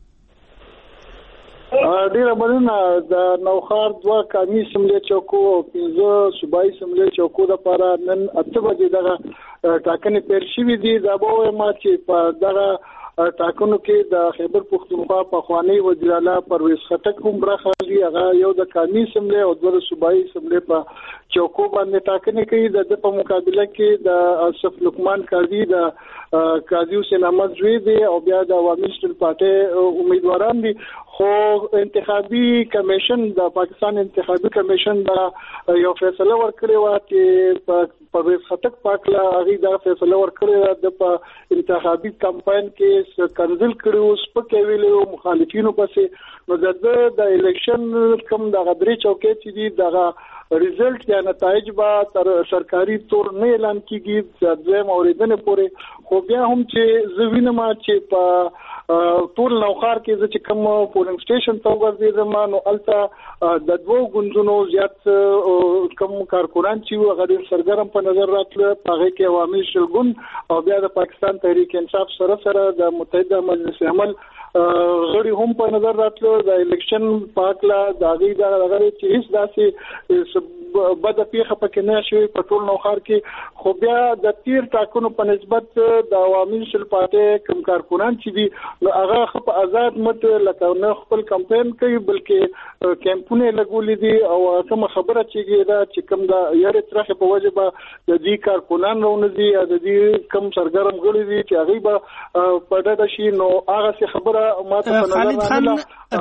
ډیره مننه د نوخار دوه کمی سملې چوکو او 15 صوبایي سملې چوکو لپاره نن 8 بجې دغه ټاکنې پیل شوې دي دا به ما چې په دغه ټاکنو کې د خیبر پختونخوا په خوانی وزیر اعلی پرویز خټک هم برخه لري هغه یو د کمی سملې او د صوبایي سملې په چوکو باندې ټاکنې کوي د په مقابله کې د اشرف لقمان قاضي د قاضي حسین احمد زوی دی او بیا د عوامي نېشنل پارټي امیدواران دي خو انتخابي کمیشن د پاکستان انتخابي کمیشن دا یو فیصله ورکړی و چې پرویز خټک پاکلا هغه دا فیصله ورکړی د په انتخابي کمپاین کې کنزل کړو سپکې ویلو مخالفینو پسې نو د الیکشن کوم د غدري چوکې چې دي دغه ریزلټ یا نتایج با تر سرکاري تور نه اعلان کیږي ځکه موریدنه پورې خو بیا هم چې زوینه ما چې په ټول نوخار کې چې کوم پولینګ سټیشن ته ورځي نو الته د دوه غونډونو زیات کوم کارکونان چې هغه سرګرم په نظر راتله هغه کې عوامي شلګون او بیا د پاکستان تحریک انصاف سره د متحده مجلس عمل غړي هم په نظر راتلو د الیکشن پاکلا د غي د غړي چې هیڅ داسې بد پیخه پکې نه شوی په ټول نوخار کې خو بیا د تیر ټاکنو په نسبت د عوامي نېشنل پارټي کوم کارکونان چې دي نو هغه په آزاد مت لکه نه خپل کمپاین کوي بلکې کیمپونه لګولې دي او کوم خبره چې دا چې کوم د یاري ترخه په وجه به د دې کارکونان رونه دي د دې کوم سرګرم غړي دي چې هغه به په ډډه شي نو هغه خبره ماته په نظر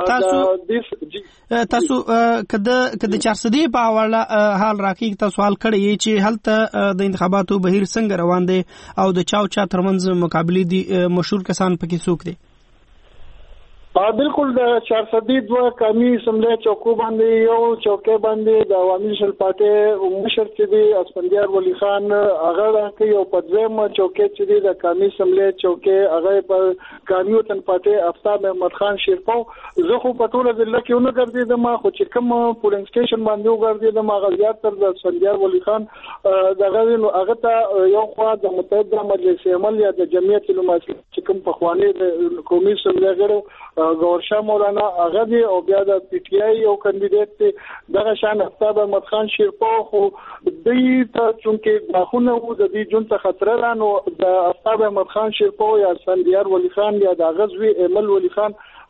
تاسو کده 400 په حواله حال راکې تاسو سوال کړی چې هلته د انتخاباتو بهیر څنګه روان دي او د چا ترمنځ مقابله دي مشهور کسان پکې څوک دي بالکل د 402 کمی سملې چوکو باندې یو چوکې باندې د عوامي نېشنل پارټي مشر چې دی اسفندیار ولی خان هغه راکې او په ځم چوکې چې دی د کمی سملې چوکې هغه په کمی وطن پارټي افسر محمد خان شیرپو زه خو په ټول ځل کې ونه ګرځیدم خو چې کوم پولینګ سټیشن باندې وګرځیدم هغه زیات تر د اسفندیار ولی خان دغه نو هغه ته یو خوا د متحده مجلس عمل یا د جمعیت علماء چې کوم په خواني د قومي سملې غړو گورشاه مولانا هغه دی او بیا د پی ټی آی یو کاندیدټ دی دغه شان استاد احمد خان شیرپو خو دوی ته چونکه غاخونه وو د دې جون ته خطر لانو د استاد احمد خان شیرپو یا سندیار ولی خان یا د غزوی امل ولی خان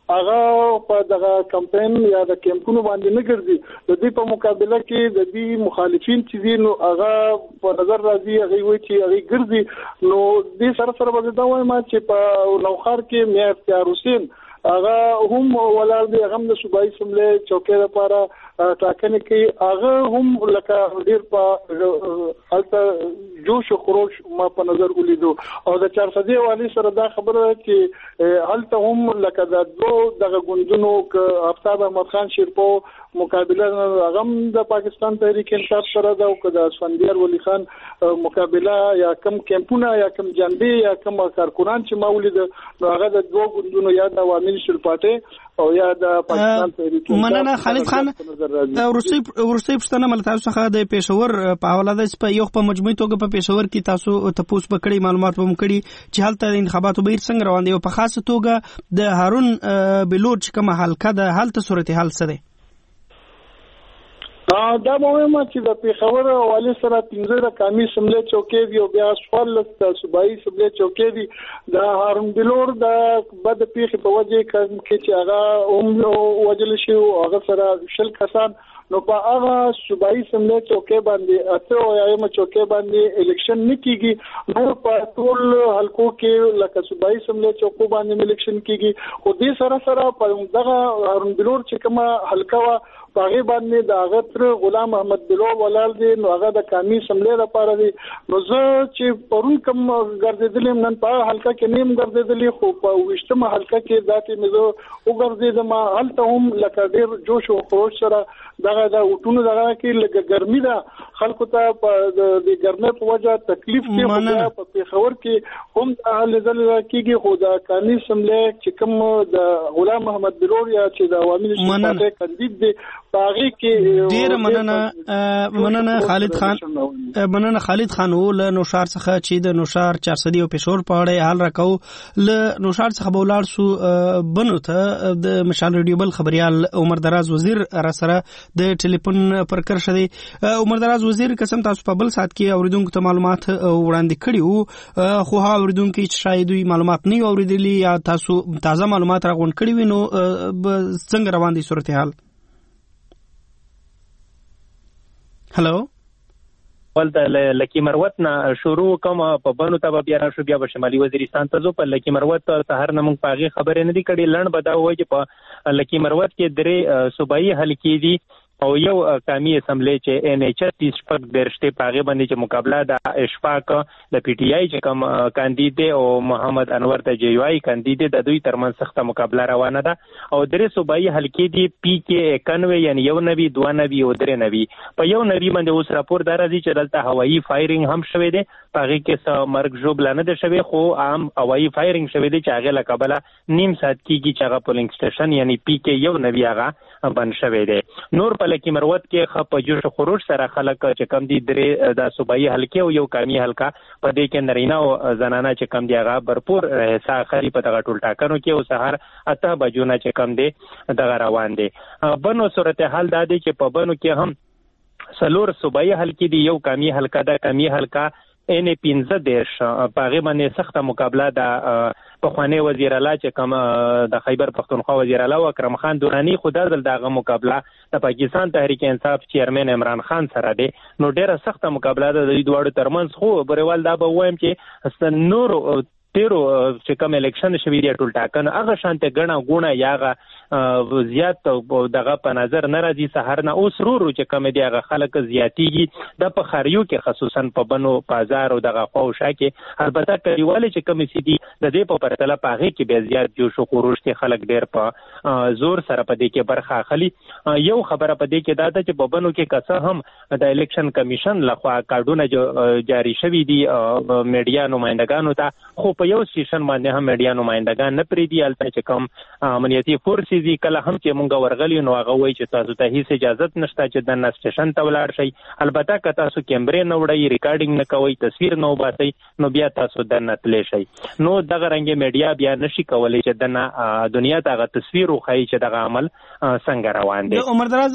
هغه په دغه کمپاین یا د کیمپونو باندې نه ګرځي. د دې په مقابله کې د دې مخالفین چې دي نو هغه په نظر راځي هغه وایي چې هغه ګرځي. نو دې سره به دا وایم چې په نوخار کې میا اختیار حسین هغه هم ولر دی، هغه د صوبایي اسمبلی چوکۍ لپاره ټاکنې کوي. هغه هم لکه ډیر په الته جوش او خروش ما په نظر ولیدو. او د 400 والی سره دا خبره چې الته هم لکه د دوه دغه ګوندونو ک افتاب احمد خان شیرپو مقابله هغه د پاکستان تحریک انصاف سره دا او د اسفندیار ولی خان مقابله یا کم کیمپونه یا کم جنبي یا کم کارکونان چې ما ولید نو هغه د دوه ګوندونو یا د عوامي نېشنل پارټي او یا د پاکستان تحریک مننه خالد خان. ورسته پښتنه مل تاسو څخه د پېښور په حواله د په یو په مجموعي توګه په پېښور کې تاسو تپوس بکړی معلومات به مکړي چې حالت د انتخاباتو بهیر څنګه روان دی او په خاصه توګه د هارون بلوچ کومه حلقه د حالت صورتحال څه دی؟ دا مهمه چې د پیښور حواله سره 15 د قومي اسمبلی چوکۍ دی او بیا 14 د صوبایي اسمبلی چوکۍ دی. د هارون بلور د بد پیښې په وجه کې چې هغه هم وجل شي او هغه سره شل کسان نو په هغه صوبایي اسمبلی چوکۍ باندې اته او یایم چوکۍ باندې الیکشن نکېږي. نو په ټول حلقو کې لکه صوبایي اسمبلی چوکۍ باندې الیکشن کېږي. خو دې سره په دغه هارون بلور چې کومه حلقه باغی باندې د هغه تر غلام محمد بلو ولال دی نو هغه د قومي اسمبلی لپاره دی. نو زه چې پرون کوم ګرځېدلم نن په حلقه کې نیم ګرځېدلی خو په 20مه حلقه کې ذاتي مزه وګرځېدم. هلته هم لکه ډېر جوش او خروش سره دغه د وټونو دغه کې لږه ګرمي ده خلکو ته په د ګرمۍ په وجه تکلیف کې په پیښور کې هم حل ځل کېږي. خو د قومي اسمبلی چې کوم د غلام محمد بلو یا چې د عوامي نېشنل پارټي کاندید دی باغی کې ډیر مننه خالد خان. مننه خالد خان ول نوشار څخه چې د نوشار 400 او پېښور په اړه حال راکاو ل نوشار څخه بولار سو بنو ته د مشال ریډیو بل خبريال عمر دراز وزیر را سره د ټلیفون پر کر شدي. عمر دراز وزیر قسم تاسو په بل سات کې اوریدونکو ته معلومات وړاندې کړیو خو ها اوریدونکو چې شاید دوی معلومات نه اوریدلي یا تاسو تازه معلومات راغون کړی وینو څنګه روان دي صورتحال؟ هلو ولته لکی مروت نه شروع کوم په بنو ته بیا راشو بیا په شمالي وزیرستان ته زو په لکی مروت سهار نه مونږ پاغي خبرې نه دي کړي. لړ بدا وای چې په لکی مروت کې درې صوبایي حلقې دي او یو قومي اسمبلی چې ان ایچ اس شپږ درشته پاغه باندې چې مقابله د اشفاق د پی ټی آی چې کوم کاندید او محمد انور ته جی واي کاندید د دوی ترمن سخته مقابله روانه ده او درې صوبایي حلقې دي پی کې 91 یعنی یو نبی 92 او درې نبی په یو نبی باندې اوس راپور دار دي چې دلته هوایي فایرینګ هم شوه دي پاغه کې مرګ جوړ لانه ده شوه خو عام هوایي فایرینګ شوه دي چې هغه لقبله نیم ساعت کېږي چې هغه پولینګ سټیشن یعنی پی کې یو نبی هغه بن شوه دي. نور په لکی مروت کې خپ جوش خروش سره خلک چې کم دي درې د صوبایي حلقې او یو قومي حلقه په دې کې نرینا او زنانه چې کم دي هغه برپور حصہ اخلي په دغه ټول ټاکنو کې او سهار اته بجونه چې کم دي دغه روان دي. بنو صورتحال دا دی چې په بنو کې هم سلور صوبایي حلقې دي یو قومي حلقه ده. قومي حلقه ان 15 دیش پاغه باندې سخته مقابله د پخوانی وزیر اعلی چې کوم د خیبر پختونخوا وزیر اعلی اکرم خان دورانی خدا دغه مقابله د پاکستان تحریک انصاف چیرمن عمران خان سره دی. نو ډیره سخته مقابله د دوی دوړو ترمنځ خو بریوال دا به وایم چې نور تیرو چې کوم الیکشن شوی دی ټول ټاکنه هغه شانته غنا غونه یاغه زیات دغه په نظر ناراضي سحر نه اوس رورو چې کوم دی هغه خلک زیاتیږي د په خریو کې خصوصا په بنو بازار او دغه خوشا کې البته کلیواله چې کوم سي دي د دې په پرتله پاغه کې به زیات جوش او خروش کې خلک ډیر په زور سره په دې کې برخه اخلي. یو خبره په دې کې دا ده چې په بنو کې کسه هم د الیکشن کمیشن لخوا کارډونه جاری شوی دي میډیا نمائندگانو ته خو په یو سټیشن باندې هم میډیا نمائندگان نه پریدي البته چې کوم امنیتي فورسز دي کله هم چې مونږ ورغلی نو هغه وایي چې تاسو ته هیڅ اجازه نشته چې د سټیشن ته ولاړ شئ البته که تاسو کیمرې نه وړئ ریکارډینګ نه کوئ تصویر نه وباسئ نو بیا تاسو د نتلې شئ. نو دغه رنګ میډیا بیا نشي کولای چې د دنیا ته تصویر وخایي چې دغه عمل څنګه روان دي. عمر دراز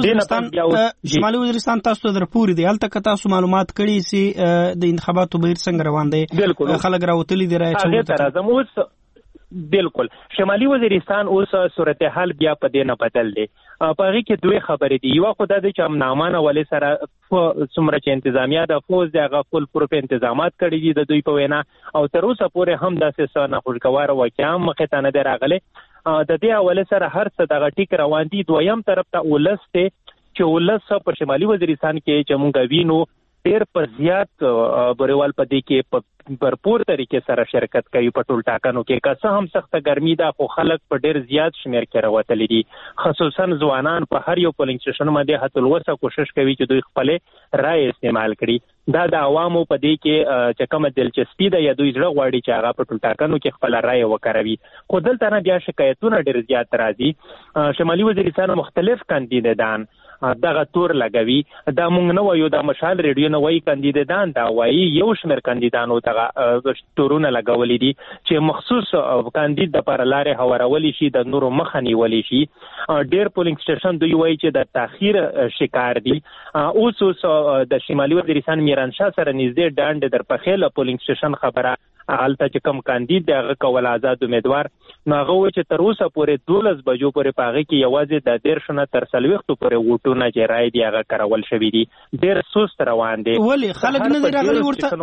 شمالي وزیرستان تاسو درپوري دی هلته که تاسو معلومات کړی سي د انتخاباتو بهیر څنګه روان دي خلک راوتلي دي راځي بالکل شمالي وزیرستان اوس صورتحال بیا په دې نه بدل دی. په هغه کې دوه خبرې دي. یو خدای دې چې امنامانه ولې سره څومره چې انتظامیه د فوز دغه فل پروف انتظامات کړی دي د دوی په وینا او تر اوسه پورې هم داسې څه نه خوشګوار واقعا مخې ته نه دی راغلی. د دې حواله سره هر څه دغه ټیک روان دي. دویم طرف ته ولس ته چې ولس په شمالي وزیرستان کې چې موږ وینو ډېر په زیات بریوال په دې کې په भरपूर طریقې سره شرکت کوي په ټول ټاکنو کې. که څه هم سخته ګرمي ده خو خلک په ډېر زیات شمېر کې راوتلي دي. خصوصا ځوانان په هر یو پولینګ سټیشن باندې هڅه الوسه کوشش کوي چې دوی خپل رائے استعمال کړي. دا د عوامو په دې کې چې کومه دلچسپي ده یا دوی زړه غواړي چې هغه په ټول ټاکنو کې خپل رائے وکاروي. خو دلته نه بیا شکایتونه ډېر زیات راځي. شمالي وزیرستان مختلف کاندیدان دغه تور لګوي. دا مونږ نه وایو، دا مشال ریډیو نه وایي، کاندیدان دا وایي. یو شمېر کاندیدانو دغه تورونه لګولي دي چې مخصوص کاندید د پر لارې هوارولي شي، د نورو مخه نیولي شي. ډېر پولینګ سټیشن دوی وایي چې د تاخیر شکار دي. اوس د شمالي وزیرستان میرانشاه سره نږدې ډانډ در پخېله پولینګ سټیشن خبره هلته چې کوم کاندید دی هغه کول آزاد امیدوار نو هغه وایي چې تر اوسه پورې 12 بجو پورې په هغه کې یوازې د 13 نه تر 40 پورې ووټونه چې رای دی هغه کارول شوي دي. ډېر سست روان دي. ولې خلک نه دي راغلي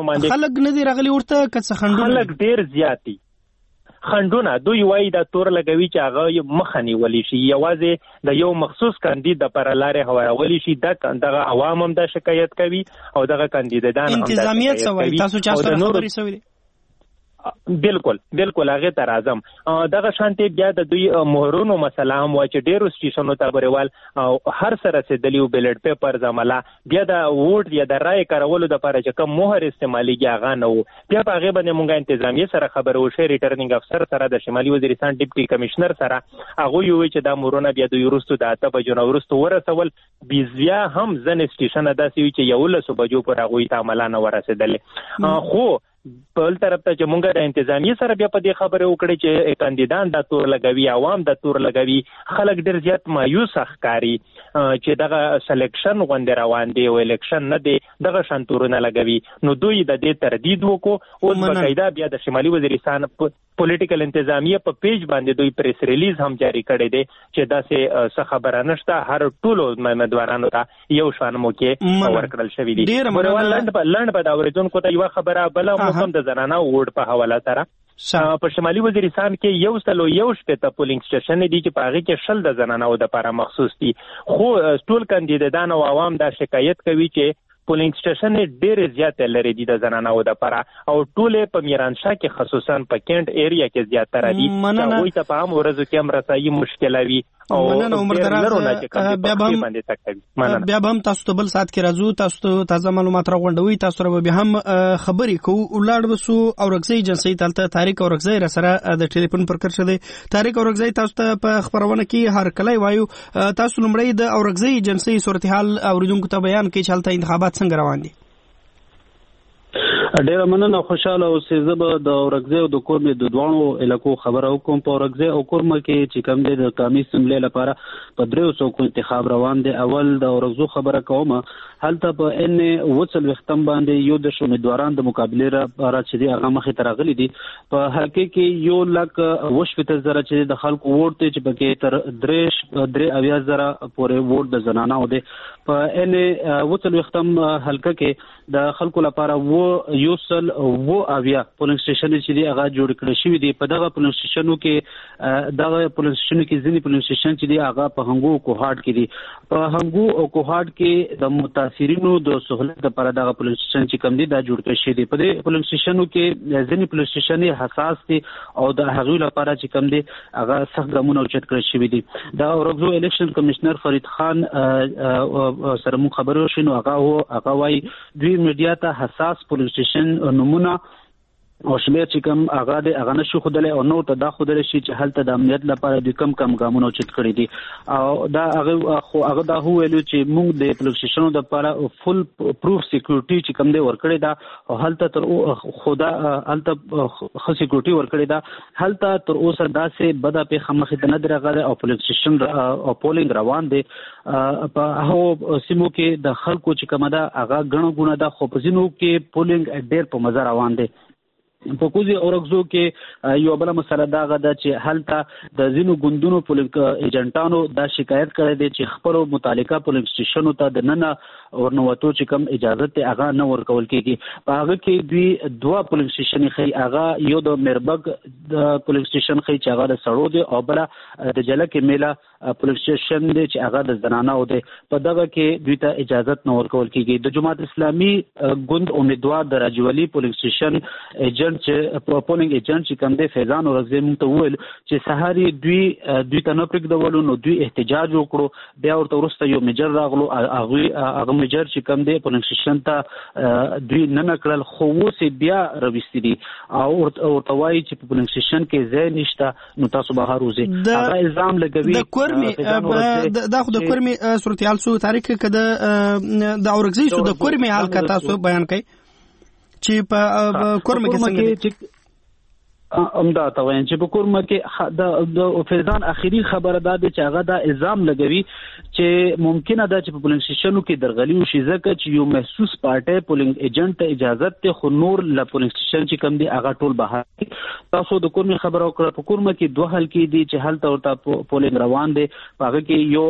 ورته که څه خنډونه خلک ډېر زیات دي. خنډونه دوی وایي دا تور لګوي چې هغه مخه نیولی شي، یوازې د یو مخصوص کاندید د پر لارې هوارولي شي. دغه عوام هم دا شکایت کوي او دغه کاندیدان هم دا انتظامیت سوي. تاسو چا سره خبرې سوي دي؟ بالکل هغه تر اعظم دغه شانتي بیا د دوی مهرونو مسله هم و چې ډیرو سټیشنونو ته بریوال هر سره رسیدلی او بیلټ پیپر زملا بیا د ووټ یا د رای کارولو د لپاره چې کوم مهر استعمالي هغه نه وو. بیا په هغه باندې مونږه انتظامیه سره خبرو وشي، ریټرنینګ افسر سره د شمالي وزیرستان ډیپټي کمشنر سره هغه یو چې دا مهرونه بیا د یورستو د 8 بجو نو ورستو ورسول. بیا هم ځن سټیشن داسې چې یو لسو بجو پر هغه ته عملانه ورسېدل. خو بل طرف ته چې مونږ د انتظامیه سره بیا په دې خبره وکړي چې کاندیدان د تور لګوي، عوام د تور لګوي، خلک ډېر زیات مایوس ښکاري چې دغه سلیکشن غونډه روان دی او الیکشن نه دی، دغه شان تورونه لګوي. نو دوی د دې تردید وکړو. اوس باقاعده بیا د شمالي وزیرستان پولیټیکل انتظامیه په پیج باندې دوی پریس ریلیز هم جاری کړی دی چې داسې څه خبره نشته، هر ټولو امیدوارانو ته یو شان موقع ورکړل شوی دی. لنډ به د اورېدونکو ته یوه خبره بله هم د زنانه ووټ په حواله سره په شمالي وزیرستان کې 160 پولینګ سټیشن دي چې په هغه کې 60 د زنانو لپاره مخصوص دي. خو ټول کاندیدان او عوام دا شکایت کوي چې پولینګ سټیشن ډېر زیات لري دي د زنانو لپاره او ټول په میرانشاه کې خصوصا په کینټ ایریا کې زیاتره دي. دا وایي ته په عام ورځو کې هم رسایي مشکل وي او بیا هم تاسو ته بل سات کې راځو، تاسو ته تازه معلومات راغونډوي، تاسو سره به هم خبرې کوو. ولاړ بسو اورکزی جنسي تلته تاریخ اورکزی را سره د ټلیفون پر کړ شوی. تاریخ اورکزی تاسو ته په خبرونه کې هر کله وایو. تاسو لمړی د اورکزی جنسي صورتحال اوریدونکو ته بیان کې چلته انتخابات څنګه روان دي؟ ډیره مننه، خوشاله اوسئ. زه به د اورکزی او د کورمې د دوانو علاقو خبره وکړم. په اورکزی او کورمه کې چې کوم دی د قومي اسمبلی لپاره په 300 انتخاب روان دی. اول د اورکزو خبره کوم، هلته په ان وصل وختم باندې یو د امیدواران د مقابله لپاره چې دی هغه مخې ته راغلي دي. په حلقه کې 1,20,000 چې د خلکو ووټ دی چې پکې تر 3,000 پورې ووټ د زنانو دی. په ان وصل وختم حلقه کې د خلکو لپاره پولینګ سټیشن چې دی هغه جوړ کړی شوی دی. په دغه پولینګ سټیشنو کې ځینې پولینګ سټیشن چې دی هغه په هنګو او کوهاټ کې دي. په هنګو او کوهاټ کې د متاثرینو د سہولت لپاره دغه پولینګ سټیشن چې کوم دی دا جوړ کړی شوی دی. په دې پولینګ سټیشنو کې ځینې پولینګ سټیشن حساس دي او د هغوی لپاره چې کوم دی هغه سخت ګامونه اوچت کړی شوی دي. د اورکزو الیکشن کمشنر فرید خان سره مو خبرو شنو هغه وايي دوی میډیا ته حساس پولینګ سټیشن نمونه او شمیر چې کوم هغه نشو خدای او نو ته دا خدای شي چې هلته د امنیت لپاره د کم ګامونه چت کړی دي. او دا هغه دا ویلو چې موږ د پولیسونو د لپاره فل پروف سکیورټي چې کوم دی ورکړی دا او هلته تر خدا هلته خو سکیورټي ورکړی دا هلته تر اوسه داسې بده په خمخې د نه درغله او پولیسون او پولینګ روان دي. په هغه سیمو کې د خلکو چې کومه دا هغه غنو غونه د خو په زینو کې پولینګ ډېر په مزه روان دي. په کوزي اورغزو کې یو بل مسله دا غدا چې هلته د زینو ګوندونو پولیس ایجنټانو دا شکایت کړی دی چې خپل متعلقه پولیس سټیشنونو ته د نن ورنوتو چې کوم اجازه ته هغه نه ورکول کیږي. په هغه کې دوی دوه پولیس سټیشن خي، هغه یو د مربګ د پولیس سټیشن خي چې هغه د سړو دی او بل د جلک میله پولیس سټیشن دی چې هغه د زنانو دی. په دغه کې دوی ته اجازه نه ورکول کیږي. د جماعت اسلامي ګوند امیدوار د راجولي پولیس سټیشن ایجنټ چې پولینګ ایجنټ چې کوم دی فیضان اورغزی موږ ته وویل چې سهاري دوی ته نه پرېږدولو، نو دوی احتجاج وکړو. بیا ورته وروسته یو میجر راغلو، هغه میجر چې کوم دی پولینګ سټیشن ته دوی نه نکړل، خو اوس بیا راوستي دي او ورته وایي چې په پولینګ سټیشن کې ځای نشته، نو تاسو بهر وځئ. هغه الزام لګوي د کورمي دا خو د کورمي صورتحال سو تاریخ کې د اورغزی سو د کورمي حال کا تاسو بیان کړئ چې په کورمه کې څنګه امدا ته وایم چې په کورمه کې د فیضان اخیری خبره ده چې هغه دا الزام لګوي چې ممکنه ده چې په پولینګ سټیشنونو کې درغلي وشي، ځکه چې یو محسوس پارټي پولینګ ایجنټ ته اجازه ته خو نور ل پولینګ سټیشن چې کم دي هغه ټول بهر. تاسو د کورمه خبره وکړه. په کورمه کې دوه حل کې دي چې حل ته پولینګ روان دي، هغه کې یو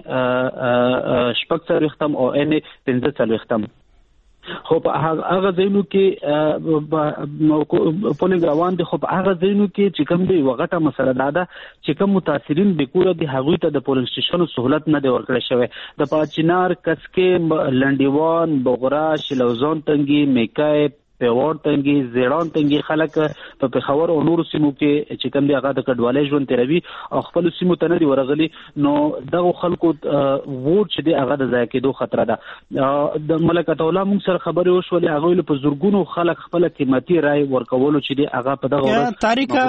ان شپږ ختم او ان 15 ختم. خو په هغه ځینو کې پولینګ روان دي، خو په هغه ځینو کې چې کوم دی وغټه مسله ده چې کوم متاثرین به کور دي هغه ته د پولینګ سټیشنونو سہولت نه دی ورکړل شوی. د پاچینار، کسکې، لنډیوان، بغرا، شلوزون تنګي، میکای، پیوړ تنګي، زیړان تنګي خلک په پېښور او نورو سیمو کې چې کوم دی هغه د کډوالۍ ژوند تیروي او خپل سیمو ته نه دی ورغلي، نو دغه خلکو ووټ چې دی هغه د ضایع کېدو خطر ده. د ملکه الله موږ سره خبرې وشولې، هغه په زورګونو خلک خپل قیمتي رائے ورکولو چې دی هغه په دغه ورځ تاریخ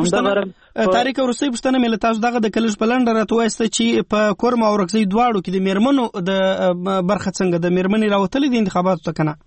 ورسې پښتنه ملت تاسو دغه د کلش بلند راټوایسته چې په کورم او اورغزی دواړو کې د میرمنو د برخه څنګه د میرمنې راوتلې د انتخاباتو ته کنه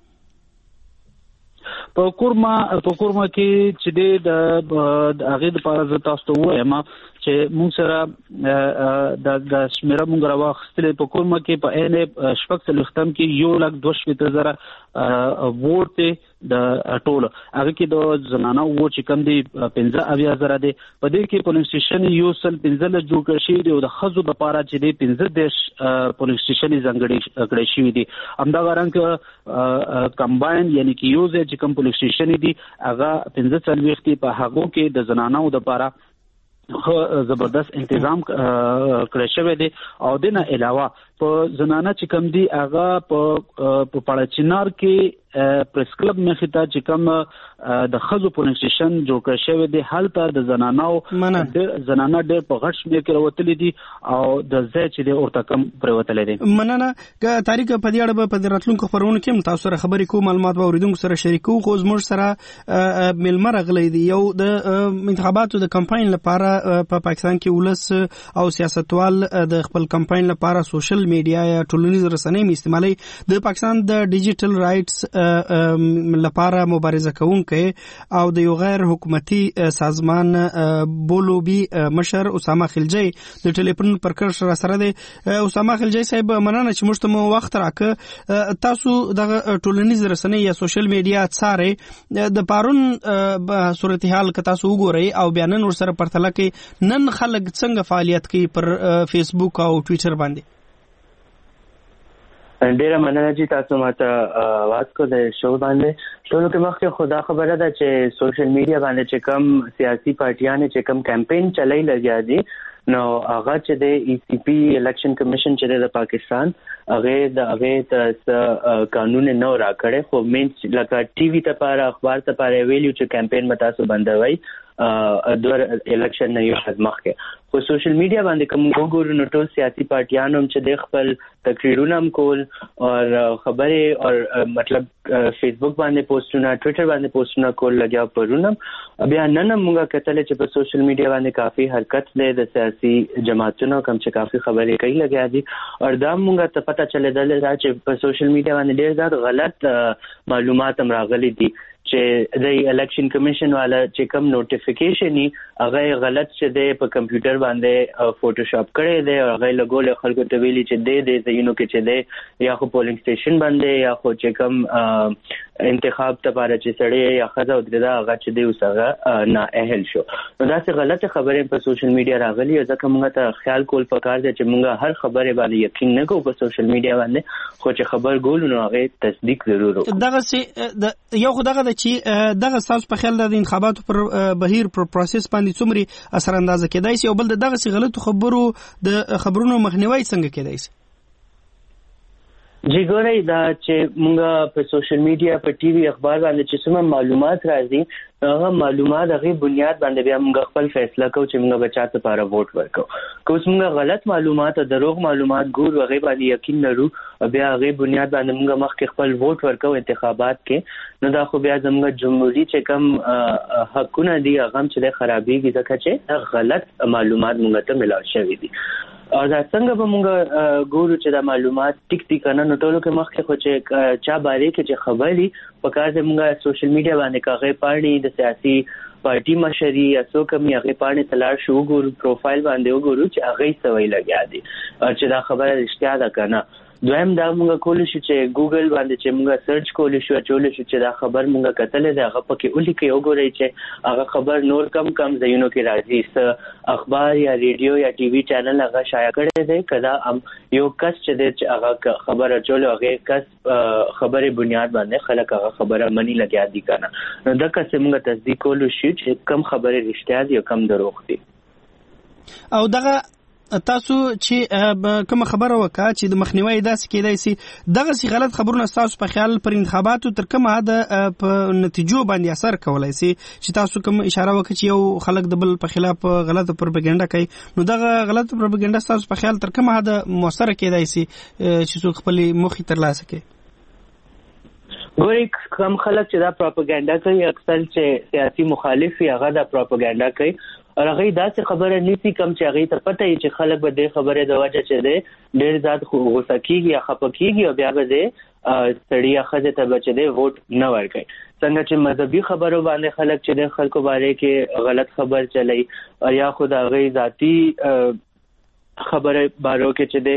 په کورما کې چې د هغه د پاره تاسو ته وایم چې موږ سره د شمیره موږ راوخستلې. په کورما کې په ان شپږ ختم کې 1,20,000 ووټ د ټول هغه کې د زنانه ووټ چې کم دی 15,000 دی. په دې کې پولیس سټیشن یو سل 15 جوړ کړی شوی دی او د خزو د پاره چې دی 15 پولیس سټیشن ځانګړي کړی شوی دی. همدا رنګ کمباین یعنی کې یو ځای چې کم پولیس سټیشن دی هغه 15 په هغه کې د زنانه د پاره زبردست تنظیم کړی شوی دی. او دنه علاوه په زنانه چې کم دی هغه په پړچینار کې پریس کلب مخې ته چې کوم د خزو پولیس سټیشن جوړ کړی شوی دی، هلته د زنانه ډېر په غټ شمېر کې راوتلي دي او د ځای چې دی ورته کم پرېوتلی دی. مننه. تاریخ په دې اړه په راتلونکو خبرونو کې هم تاسو سره خبرې کوو، معلومات به اورېدونکو سره شریکوو. خو زموږ سره میلمه راغلی دی یو د انتخاباتو د کمپاین لپاره په پاکستان کې ولس او سیاستوال د خپل کمپاین لپاره سوشل میډیا یا ټولنیز رسنۍ استعمالي. د پاکستان د ډیجیټل رائټس لپاره مبارزه کوونکی او د یو غیر حکومتي سازمان بولوبي مشر اسامه خلجی د ټلیفون پر کړ سره دی. اسامه خلجی صاحب مننه چې موږ ته وخت راکړ. تاسو د ټولنیز رسنۍ یا سوشل میډیا څاره د پارون صورتحال که تاسو وګورئ او بیا نن ورسره پرتله کې نن خلک څنګه فعالیت کوي پر فیسبوک او ټویټر باندې؟ ډیره مننه چې تاسو ماته आवाज کو د شو باندې. ټولو کې مخکې خدا خبره ده چې سوشل میډیا باندې چې کم سیاسي پارټیان چې کم کمپین چلای لګیا دي، نو هغه چې د ای سی پی الیکشن کمیشن چې د پاکستان هغه ته قانون نه راکړي، خو مین لکه ټي وي ته پاره اخبار ته پاره ویلو چې کمپین متاسو بندوي دور الیکشن نه یو حد مخکې. خو سوشل میډیا باندې کوم وګورو نو ټول سیاسي پارټیان هم چې د خپل تقریرونه هم کول او خبره او مطلب فیسبوک باندې پوسټونه، ټویټر باندې پوسټونه کول لګیا پرونه. بیا نن موږ کتل چې په سوشل میډیا باندې کافي حرکت دی د سیاسي جماعتونو کوم چې کافي خبرې کوي لګیا دي او دا موږ ته پته چلیدل چې په سوشل میډیا باندې ډېر زیات غلط معلومات هم راغلي دي چې چې د الیکشن کمیشن والا چې کوم نوټیفیکیشن هغه غلط چې دی په کمپیوټر باندې فوټوشاپ کړی دی او هغه لګول خلکو ته ویلي چې دی ځینو کې چې دی یا خو پولینګ سټیشن باندې یا خو چې کوم انتخاب ته لپاره چې سړی یا خزه او دردا هغه چې دی اوسه نه اهل شو. نو دا څه غلطه خبره په سوشل میډیا راغلي او ځکه موږ ته خیال کول پکار دی چې موږ هر خبره باندې یقین نه کوو په سوشل میډیا باندې، خو چې خبر ګولو نو هغه تصدیق ضرور وکړو. دغه یو خو دغه چې دغه تاسو په خیال د انتخاباتو پر بهیر پر پروسس باندې څومره اثر اندازه کېدای شي او بل دغه څه غلطو خبرونو مخنیوي څنګه کېدای شي؟ جی ګورئ دا چې موږ په سوشل میډیا په ټي وي اخبار باندې چې څومره معلومات راځي هغه معلومات هغه بنیاد باندې بیا موږ خپل فیصله کوو چې موږ بچا ته لپاره ووټ ورکړو. که اوس موږ غلط معلومات او دروغ معلومات ګورو هغه باندې یقین لرو بیا هغه بنیاد باندې موږ مخکې خپل ووټ ورکړو انتخابات کې، نو دا خو بیا زموږ جمهوریت چې کوم حقونه دي هغه چې د خرابېږي ځکه چې غلط معلومات موږ ته ملاو شوي دي. او دا څنګه به موږ ګورو چې دا معلومات ټیک ټیک نه نو ټولو کې مخکې خو چې چا باره کې چې خبري په کار دې موږ سوشل میډیا باندې کاغې پاڼې د سیاسي پارټي مشري یا څوک هم هغه پاڼې تلار شو ګورو پروفایل باندې وګورو چې هغه سوي لګیا دي چې دا خبره رښتیا ده کنه. دویم دا موږ کول شو چې ګوګل باندې چې موږ سرچ کول شو چول شو چې دا خبر موږ کتل دا هغه پکې ولیکي وګورئ چې هغه خبر نور کم ځایونو کې راځي اخبار یا ریډیو یا ټي وي چینل هغه شایع کړي دي کدا یو کس چې هغه خبر چول هغه کس خبره بنیاد باندې خلک هغه خبره منی لګیا دي کنه. نو دا کس موږ تصدیق کول شو چې کم خبره رښتیا دي او کم دروغ دي. او دغه تاسو چې کوم خبره وکړه چې د مخنیوي داسې کېدای شي دغه سي غلط خبرونه تاسو په خیال پر انتخاباتو تر کومه حد په نتیجو باندې اثر کولای شي چې تاسو کوم اشاره وکړه چې یو خلک د بل په خلاف غلطه پروپاګاندا کوي نو دغه غلطه پروپاګاندا تاسو په خیال تر کومه حد موثر کېدای شي چې څوک خپل مخې ترلاسه کوي؟ ګورئ کوم خلک چې دا پروپاګاندا کوي اکثر چې سیاسي مخالف وي هغه دا پروپاګاندا کوي او هغه داسې خبره نيسي کم چې هغه ته پته وي چې خلک به د خبره د وجه چې ده ډېر زیات غوسه کیږي یا خپه کیږي او بیا به د سړی خزه ته بچ دی ووټ نه ورکړي. څنګه چې مذهبي خبرو باندې خلک چې د خلکو باره کې غلط خبر چلای او یا خود هغه ذاتی خبره بارو کې چې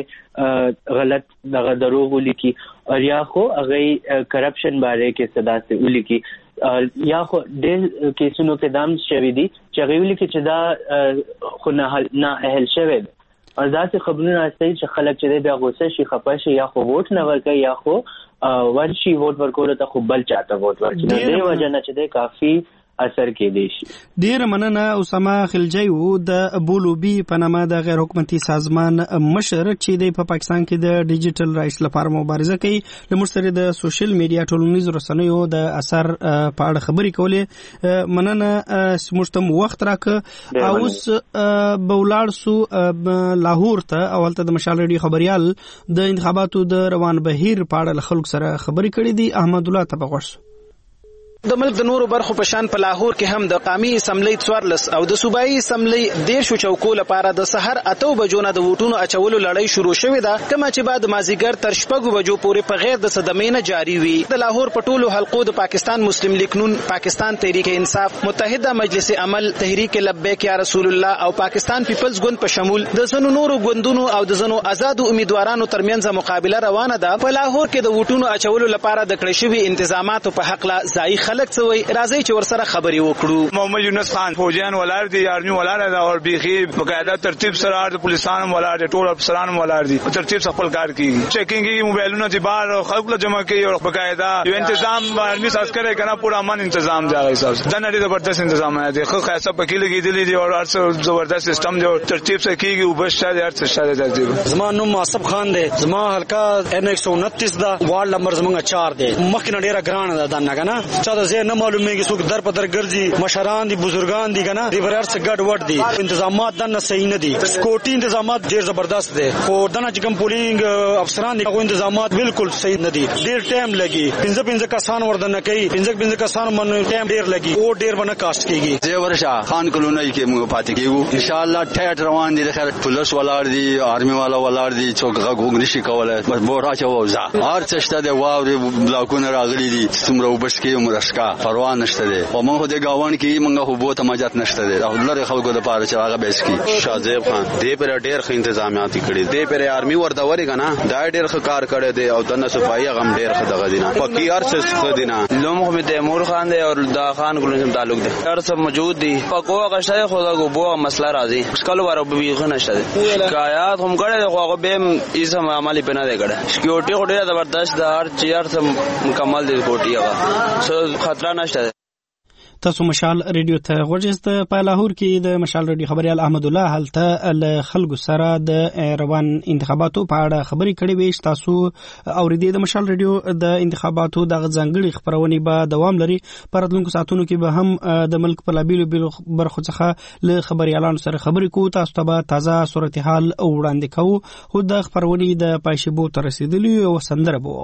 د غلط دغه دروغ ولیکي او یا خو هغه کرپشن باره کې صدا سي ولیکي یا خو د کیسونو کې دام شوی دي چې غوړي کې چې دا خو نه اهل شوی او ذات خبرونه راځي چې خلک چې بیا غوسه شي خپه شي یا خو ووټ نه ورکړي یا خو ورشي ووټ ورکول ته خو بل چاته ووټ ورکړي د وجه نه چې کافي اثر کې دي شي. ډیر مننه اسامه خلجی وو د بولوبي په نامه د غیر حکومتي سازمان مشر چې د پاکستان کې د ډیجیټل رایټس لپاره مبارزه کوي لمر سره د سوشل میډیا ټولنیزو رسنیو د اثر په اړه خبرې کولې. مننه سمشتم وخت راک اوس بولاړ سو لاهور ته اولته د مشال ریډیو خبريال د انتخاباتو د روان بهیر په اړه خلک سره خبرې کړې دي. احمد الله تبغوش د ملک د نورو برخو په شان په لاهور کې هم د قومي اسمبلی 14 او د صوبایي اسمبلی 10 چوکو لپاره د سحر 8 بجو نه د ووټونو اچولو لړۍ شروع شوې ده کما چې بعد مازیګر تر 6 بجو پورې په غیر د صدمې نه جاری وي. د لاهور په ټولو حلقو د پاکستان مسلم لیگ نون، پاکستان تحریک انصاف، متحده مجلس عمل، تحریک لبیک یا رسول الله او پاکستان پیپلز ګوند په شمول د زنو نورو ګوندونو او د زنو آزادو امیدوارانو ترمنځ مقابله روانه ده. په لاهور کې د ووټونو اچولو لپاره د کړې شوی انتظاماتو په حق لا ځای خلک څوي راځي چې ورسره خبرې وکړو. محمد یونس خان فوجیان ولار دي، آرمي ولار دي او بيخي بقاعده ترتیب سره د پولیسانو ولار دي، ټول افسران ولار دي، ترتیب سره خپل کار کوي. چیکینګ موبایلونو دي بار خلک له جمع کوي او بقاعده یو تنظیم آرمي عسكر کنه پورا امن تنظیم دی. حساب د نړۍ زبردست تنظیم دی، خو خاصه پکې لګیدلې دي او هر زبردست سیستم دی، ترتیب سره کیږي او بس شاده هر څه شاده ترتیب. زما نوم معصب خان دی، زما حلقہ ان 129 دا وارد نمبر زمونږ 4 دی. مخکې ډیره ګران ده دنه کنه چا د زه نه معلومیږي څوک در په در ګرځي، مشران دي بزرګان دي کنه دی برار څخه ګډ وډ دي، انتظامات دنه صحیح نه دي، سکورټي انتظامات ډیر زبردست دي، خو دنه چې کوم پولینګ افسران دي هغه انتظامات بالکل صحیح نه دي، ډیر ټایم لګي، 15 کسان وردن کوي، 15 کسان باندې ټایم ډیر لګي او ډیر باندې کاست کیږي. زه ورشه خان کلونای کې موږ پاتې کیږو ان شاء الله. ټیټ روان دي، خیر پولیس ولار دي، آرمي والا ولار دي، څوک غوګ نشي کولای، بس بور راچو وځه هر څه شته د واوري بلاکونه راغلي دي، څومره وبس کې عمر اسکا پروا نشته دي او موږ د گاون کې موږ خو بوته مجات نشته دي لره خلکو د پاره چې هغه بیس کی شاهزیب خان دې پر ډېر ښه انتظامات کړي دې پر آرمي ورته ورګا نه دا ډېر ښه کار کړی دی او د صفایي غم ډېر ښه دغه دینه پکی ارڅ ښه دینه لوم خو تیمور خان دی او دا خان ګلنجم تعلق دی هر څه موجود دي پکو غشته خدا کو بو مسله راځي اسکل ورو به غنشته شکایت هم کړي خو هغه به ایسم عملی پنه دی کړه سکیورټي خو ډېر زبردست ده هر چیر څه مکمل دی کوټي هغه خطر نشته. تاسو مشال ریډیو ته غوښتل په لاهور کې د مشال ریډیو خبريال احمد الله هلته خلکو سره د روان انتخاباتو په اړه خبري کړې وې. تاسو اوریدئ د مشال ریډیو د انتخاباتو د ځانګړي خبرونه به دوام لري. په راتلونکو ساعتونو کې به هم د ملک په لابیلو برخو څخه له خبريالانو سره خبرې کوو. تاسو ته به تازه صورتحال وړاندې کوو. خو د خبرونه د پایشبو تر رسیدلی او سندره بو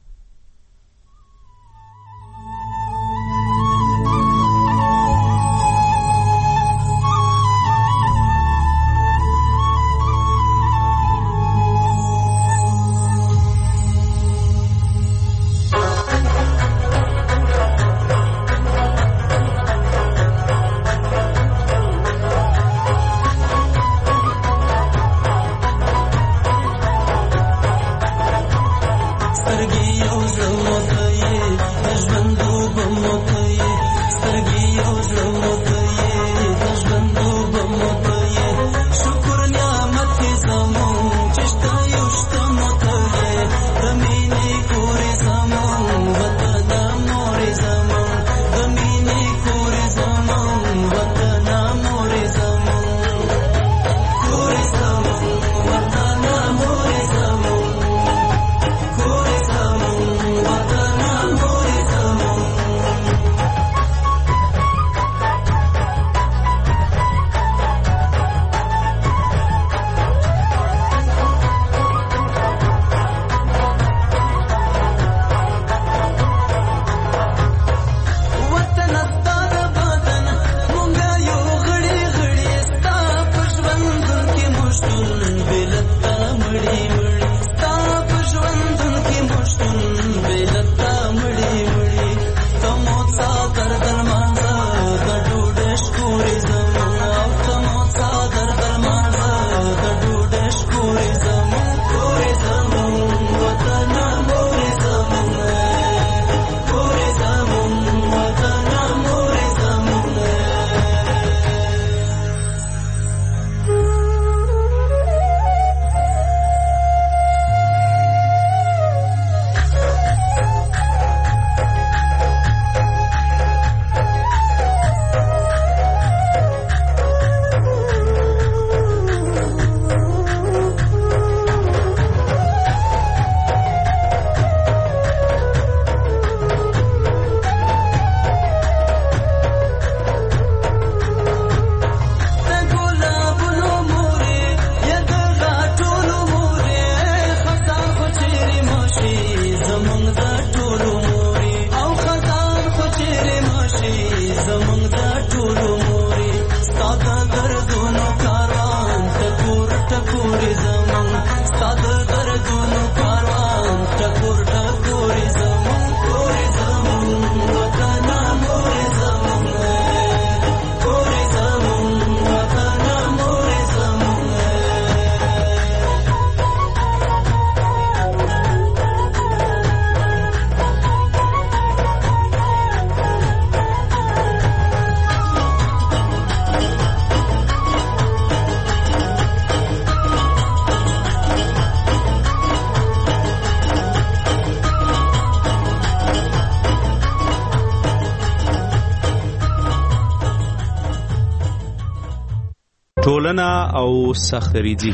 ټولنه او سختریزي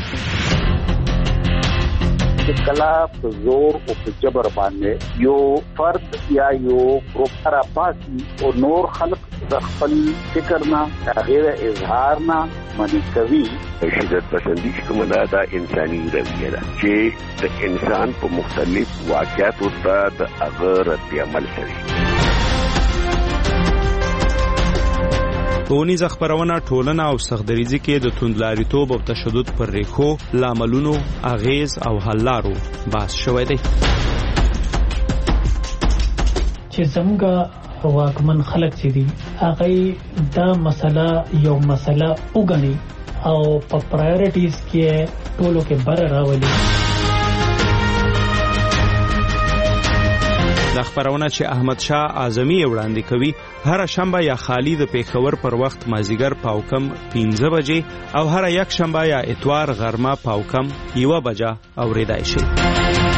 کلا په زور او په جبر باندې یو فرد یا یو ګروپ را پاسي او نور خلق د خپل فکر نه غیر اظهار نه منی کوي. شدت پسندی کومه دا انساني رویه ده چې د انسان په مختلف واقعاتو ته د هغه رد عمل کوي. ټولنیزه خبرونه ټولنه او سختدریزي کې د توندلاریتوب او تشدد پر ریښو لاملونو اغیز او حل لارو بحث شوی دی. چې څنګه واکمن خلک چې دي هغه دا مسله یو مسله وګڼي او په پرایورټیز کې ټولو کې بر راولي. د خبرونه چې احمد شاه اعظمي وړاندې کوي هر شنبه یا خالی د پیښور پر وخت مازیګر پاوکم 15 بجې او هر یک شنبه یا اتوار غرمه پاوکم 1 بجه اوریدای شي.